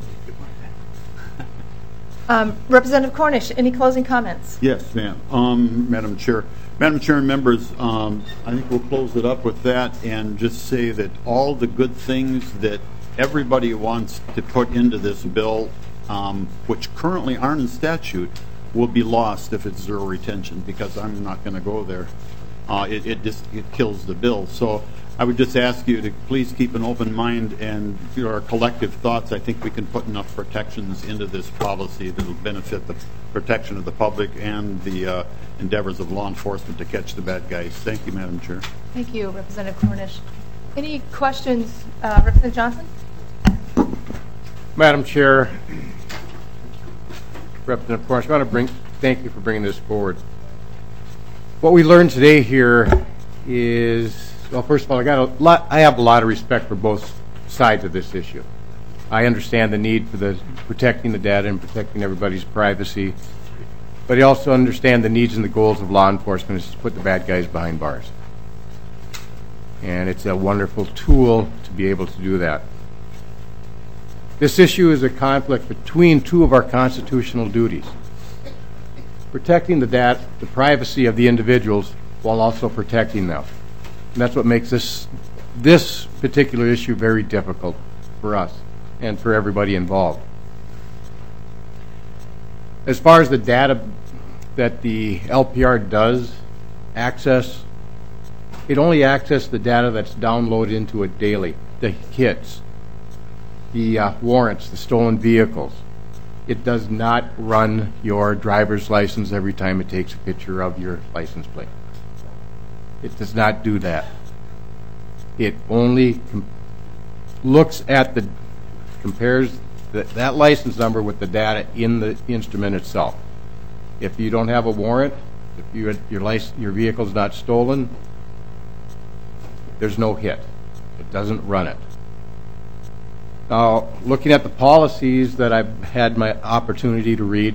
Um, Representative Cornish, any closing comments? Yes, ma'am. Um, Madam Chair. Madam Chair and members, um, I think we'll close it up with that and just say that all the good things that everybody wants to put into this bill, um, which currently aren't in statute, will be lost if it's zero retention, because I'm not going to go there. Uh, it, it just it kills the bill. So I would just ask you to please keep an open mind, and you know, our collective thoughts, I think we can put enough protections into this policy that will benefit the protection of the public and the uh, endeavors of law enforcement to catch the bad guys. Thank you, Madam Chair. Thank you, Representative Cornish. Any questions, uh, Representative Johnson? Madam Chair, Representative Cornish, I want to bring, thank you for bringing this forward. What we learned today here is, well, first of all, I got a lot. I have a lot of respect for both sides of this issue. I understand the need for the protecting the data and protecting everybody's privacy, but I also understand the needs and the goals of law enforcement is to put the bad guys behind bars. And it's a wonderful tool to be able to do that. This issue is a conflict between two of our constitutional duties: protecting the data, the privacy of the individuals, while also protecting them. And that's what makes this this particular issue very difficult for us and for everybody involved. As far as the data that the L P R does access, it only accesses the data that's downloaded into it daily, the hits, the uh, warrants, the stolen vehicles. It does not run your driver's license every time it takes a picture of your license plate. It does not do that. It only com- looks at the, compares the, that license number with the data in the instrument itself. If you don't have a warrant, if you, your, license, your vehicle's not stolen, there's no hit. It doesn't run it. Now, looking at the policies that I've had my opportunity to read,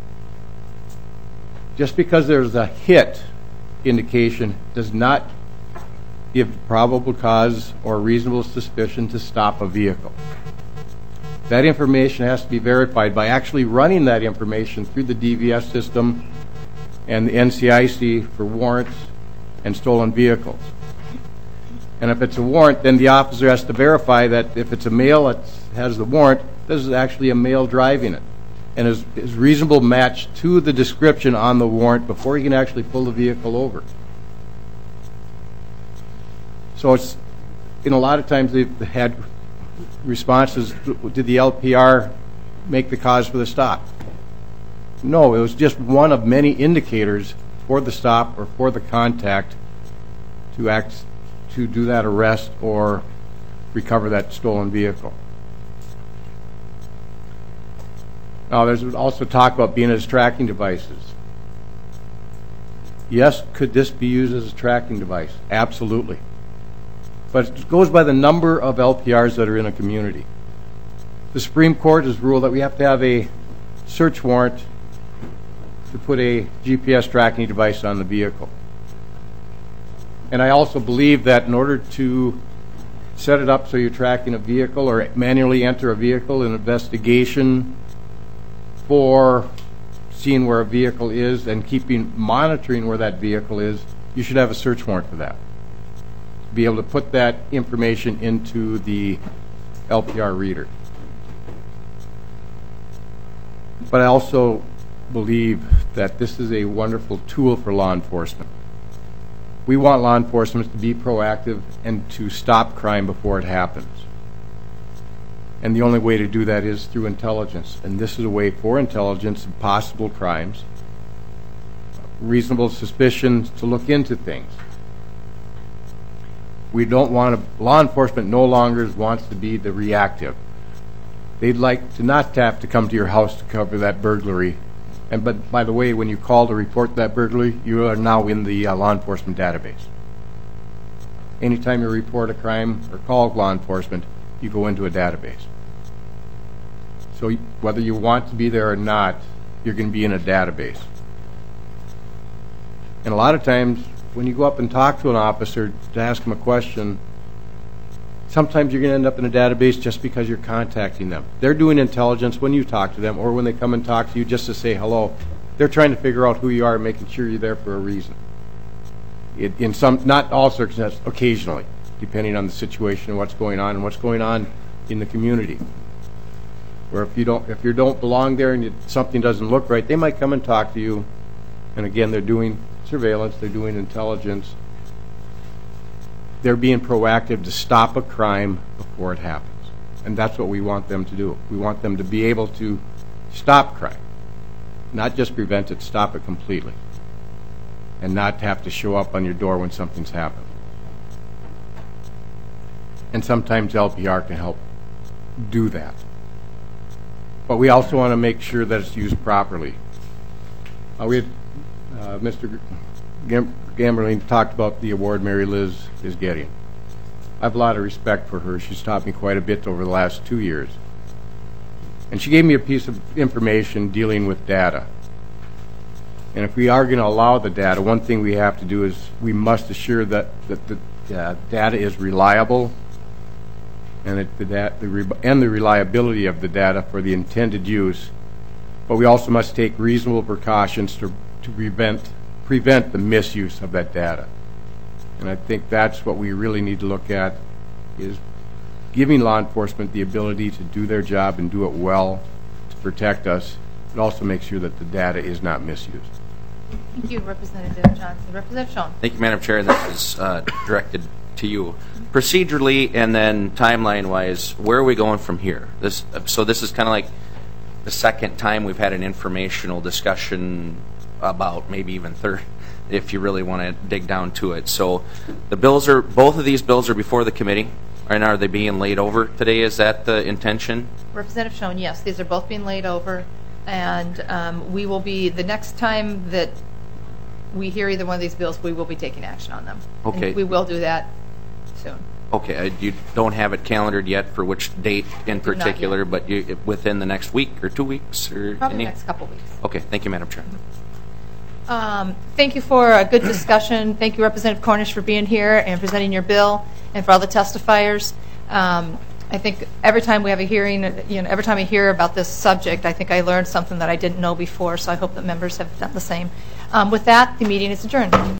just because there's a hit indication does not give probable cause or reasonable suspicion to stop a vehicle. That information has to be verified by actually running that information through the D V S system and the N C I C for warrants and stolen vehicles. And if it's a warrant, then the officer has to verify that if it's a male that has the warrant, this is actually a male driving it, and is, is reasonable match to the description on the warrant before you can actually pull the vehicle over. So it's, in a lot of times they've had responses, did the L P R make the cause for the stop? No, it was just one of many indicators for the stop or for the contact to act, to do that arrest or recover that stolen vehicle. Now, there's also talk about being as tracking devices. Yes, could this be used as a tracking device? Absolutely. But it goes by the number of L P Rs that are in a community. The Supreme Court has ruled that we have to have a search warrant to put a G P S tracking device on the vehicle. And I also believe that in order to set it up so you're tracking a vehicle or manually enter a vehicle in an investigation for seeing where a vehicle is and keeping monitoring where that vehicle is, you should have a search warrant for that. Be able to put that information into the L P R reader. But I also believe that this is a wonderful tool for law enforcement. We want law enforcement to be proactive and to stop crime before it happens. And the only way to do that is through intelligence. And this is a way for intelligence of possible crimes, reasonable suspicion to look into things. We don't want to, law enforcement no longer wants to be the reactive. They'd like to not have to come to your house to cover that burglary. And but by the way, when you call to report that burglary, you are now in the uh, law enforcement database. Anytime you report a crime or call law enforcement, you go into a database. So whether you want to be there or not, you're going to be in a database. And a lot of times, when you go up and talk to an officer to ask him a question, sometimes you're going to end up in a database just because you're contacting them. They're doing intelligence when you talk to them or when they come and talk to you just to say hello. They're trying to figure out who you are and making sure you're there for a reason. It, in some, not all circumstances, occasionally, depending on the situation and what's going on and what's going on in the community. Where if you don't, if you don't belong there and you, something doesn't look right, they might come and talk to you. And again, they're doing surveillance, they're doing intelligence. They're being proactive to stop a crime before it happens. And that's what we want them to do. We want them to be able to stop crime. Not just prevent it, stop it completely. And not have to show up on your door when something's happened. And sometimes L P R can help do that. But we also want to make sure that it's used properly. Uh, we had uh, Mister Gam- Gamberling talked about the award Mary Liz is getting. I have a lot of respect for her. She's taught me quite a bit over the last two years. And she gave me a piece of information dealing with data. And if we are going to allow the data, one thing we have to do is we must assure that, that the uh, data is reliable and, it, the, dat- the re- and the reliability of the data for the intended use. But we also must take reasonable precautions to, to prevent prevent the misuse of that data. And I think that's what we really need to look at, is giving law enforcement the ability to do their job and do it well to protect us, but also make sure that the data is not misused. Thank you, Representative Johnson. Representative Schoen. Thank you, Madam Chair. This is uh, directed to you. Procedurally and then timeline-wise, where are we going from here? This, so this is kind of like the second time we've had an informational discussion about, maybe even third, if you really want to dig down to it. So the bills are, both of these bills are before the committee, and are they being laid over today? Is that the intention? Representative Schoen, yes, these are both being laid over, and um, we will be, the next time that we hear either one of these bills, we will be taking action on them. Okay. And we will do that soon. Okay, uh, you don't have it calendared yet for which date in Do not particular, yet. but you, within the next week or two weeks? Or Probably any? the next couple weeks. Okay, thank you, Madam Chair. Um, thank you for a good discussion. Thank you, Representative Cornish, for being here and presenting your bill, and for all the testifiers. Um, I think every time we have a hearing, you know, every time I hear about this subject, I think I learned something that I didn't know before, so I hope that members have done the same. Um, with that, the meeting is adjourned.